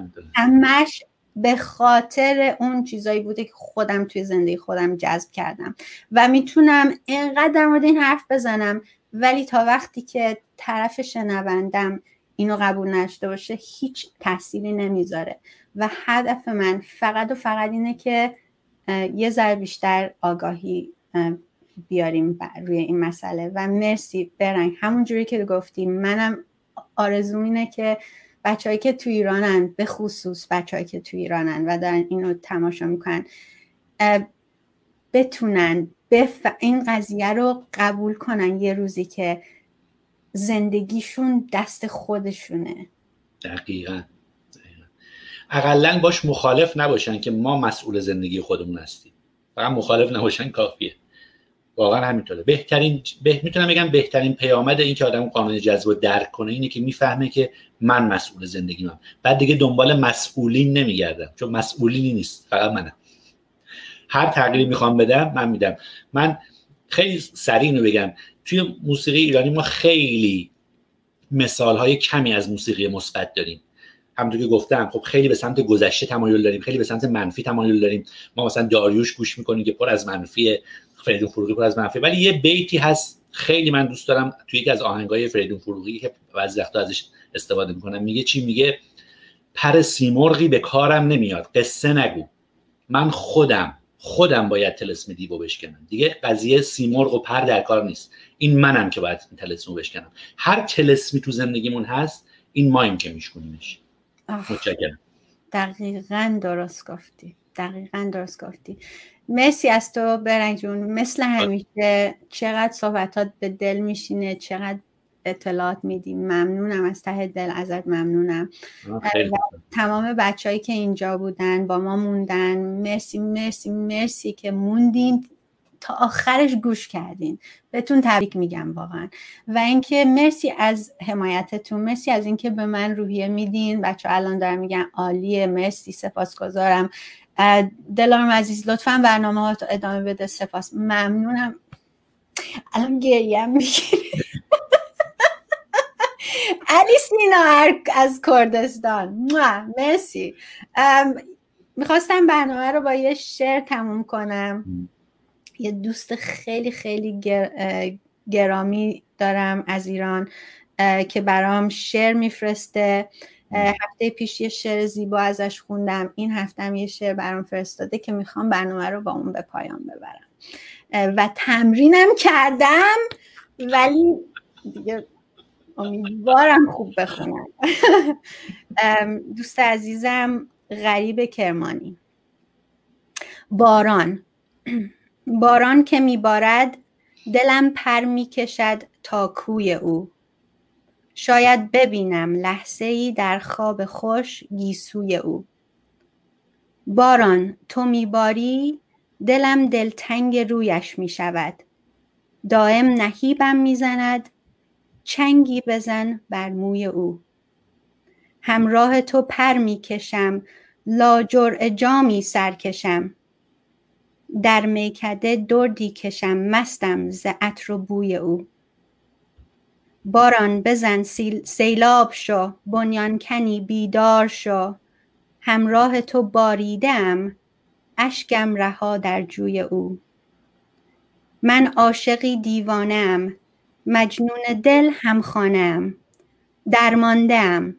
همش به خاطر اون چیزایی بوده که خودم توی زندگی خودم جذب کردم و میتونم اینقدر در مورد این حرف بزنم، ولی تا وقتی که طرف شنوندم اینو قبول نشده باشه هیچ تأثیری نمیذاره. و هدف من فقط و فقط اینه که یه ذره بیشتر آگاهی بیاریم روی این مسئله. و مرسی برنگ، همون جوری که گفتیم منم آرزوم اینه که بچه‌هایی که تو ایرانن، به خصوص بچه‌هایی که تو ایرانن و دارن اینو تماشا میکنن، بتونن این قضیه رو قبول کنن یه روزی که زندگیشون دست خودشونه. دقیقاً. اقلن باش مخالف نباشن که ما مسئول زندگی خودمون هستیم، فقط مخالف نباشن کافیه. واقعا همینطوره. میتونم بگم بهترین پیامد این که آدم قانون جذب رو درک کنه اینه که میفهمه که من مسئول زندگیمم، بعد دیگه دنبال مسئولین نمیگردم، چون مسئولینی نیست، فقط منم. هر تغییری میخوام بدم من میدم. من خیلی سریع اینو بگم، توی موسیقی ایرانی ما خیلی مثالهای کمی از موسیقی مثبت داریم. همونطور که گفتم خب خیلی به سمت گذشته تمایل داریم، خیلی به سمت منفی تمایل داریم. ما مثلا داریوش گوش میکنیم که پر از منفیه، فریدون فروغی پر از منفی، ولی یه بیتی هست خیلی من دوست دارم توی یکی از آهنگای فریدون فروغی که بعضی وقتا ازش استفاده میکنم. میگه چی؟ میگه پر سیمرغی به کارم نمیاد، قصه نگو، من خودم باید طلسم دیو بشکنم. دیگه قضیه سیمرغ و پر در کار نیست، این منم که باید طلسم بشکنم. هر طلسمی تو زندگیمون هست این مایم که میشکنیمش. متشکرم. دقیقاً درست گفتی. مرسی از تو برنگ جون، مثل همیشه چقدر صحبتات به دل میشینه، چقدر اطلاعات میدی. ممنونم، از ته دل ازت ممنونم. تمام بچه‌هایی که اینجا بودن با ما موندن، مرسی مرسی مرسی که موندین تا آخرش گوش کردین. بهتون تبریک میگم واقعا. و اینکه مرسی از حمایتتون، مرسی از اینکه به من روحیه میدین. بچه‌ها الان دارن میگن عالیه، مرسی، سپاسگزارم. دلارم عزیز لطفاً برنامه‌هاتو ادامه بده. سپاس، ممنونم. الان گریم میگیره. علی سینا از کردستان، مرسی. میخواستم برنامه رو با یه شعر تموم کنم. یه دوست خیلی خیلی گرامی دارم از ایران که برام شعر میفرسته. هفته پیش یه شعر زیبا ازش خوندم، این هفته هم یه شعر برام فرستاده که میخوام برنامه رو با اون به پایان ببرم و تمرینم کردم، ولی دیگه امیدوارم خوب بخونم. دوست عزیزم غریب کرمانی. باران که میبارد دلم پر میکشد تا کوی او. شاید ببینم لحظه‌ای در خواب خوش گیسوی او. باران تو میباری دلم دلتنگ رویش میشود. دائم نهیبم میزند چنگی بزن بر موی او. همراه تو پر میکشم لاجرعه جامی سرکشم. در میکده دردی کشم مستم ز عطر و بوی او. باران بزن سیلاب شو بنیان کنی بیدار شو. همراه تو باریدم اشکم رها در جوی او. من عاشقی دیوانه‌ام مجنون دل همخانه‌ام. درمانده‌ام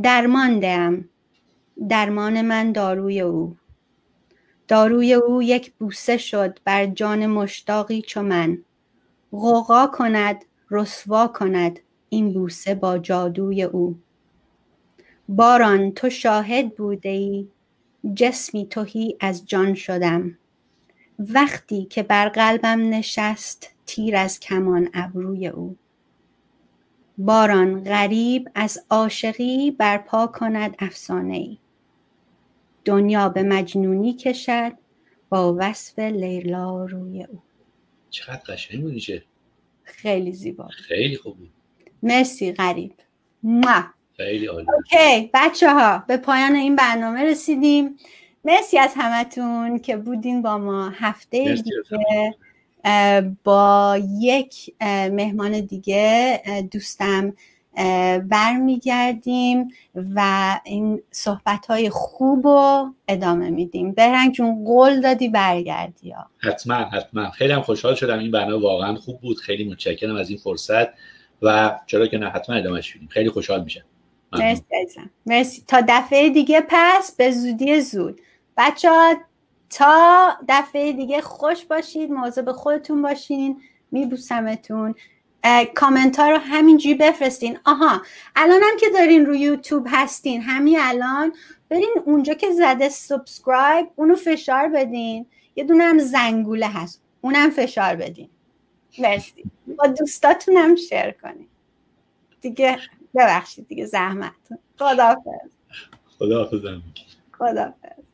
درمان من داروی او. داروی او یک بوسه شد بر جان مشتاقی چو من. غوغا کند رسوا کند این بوسه با جادوی او. باران تو شاهد بوده ای جسمی تهی از جان شدم. وقتی که بر قلبم نشست تیر از کمان ابروی او. باران غریب از عاشقی برپا کند افسانه ای. دنیا به مجنونی کشد با وصف لیلا روی او. چقدر قشنگ بودی. چه خیلی زیبا، خیلی خوب بود. مرسی غریب. خیلی عالی. اوکی بچه ها، به پایان این برنامه رسیدیم. مرسی از همتون که بودین با ما. هفته دیگه با یک مهمان دیگه دوستم برمیگردیم و این صحبت‌های خوب رو ادامه میدیم. برنگ جون قول دادی برگردی ها. حتما. خیلی هم خوشحال شدم، این برنامه واقعا خوب بود. خیلی متشکرم از این فرصت و چرا که نه حتما ادامهش میدیم. خیلی خوشحال میشم. مرسی عزیزم، مرسی. تا دفعه دیگه، پس به زودی زود بچه‌ها، تا دفعه دیگه خوش باشید، مواظب خودتون باشین. میبوسمتون. کامنت ها رو همینجوری بفرستین. الانم که دارین رو یوتیوب هستین، همین الان برین اونجا که زده سابسکرایب، اونو فشار بدین. یه دونه هم زنگوله هست، اونم فشار بدین. مرسی. با دوستاتونم شیر کنین دیگه. ببخشید دیگه زحمت. خداحافظ. خداحافظ. خداحافظ.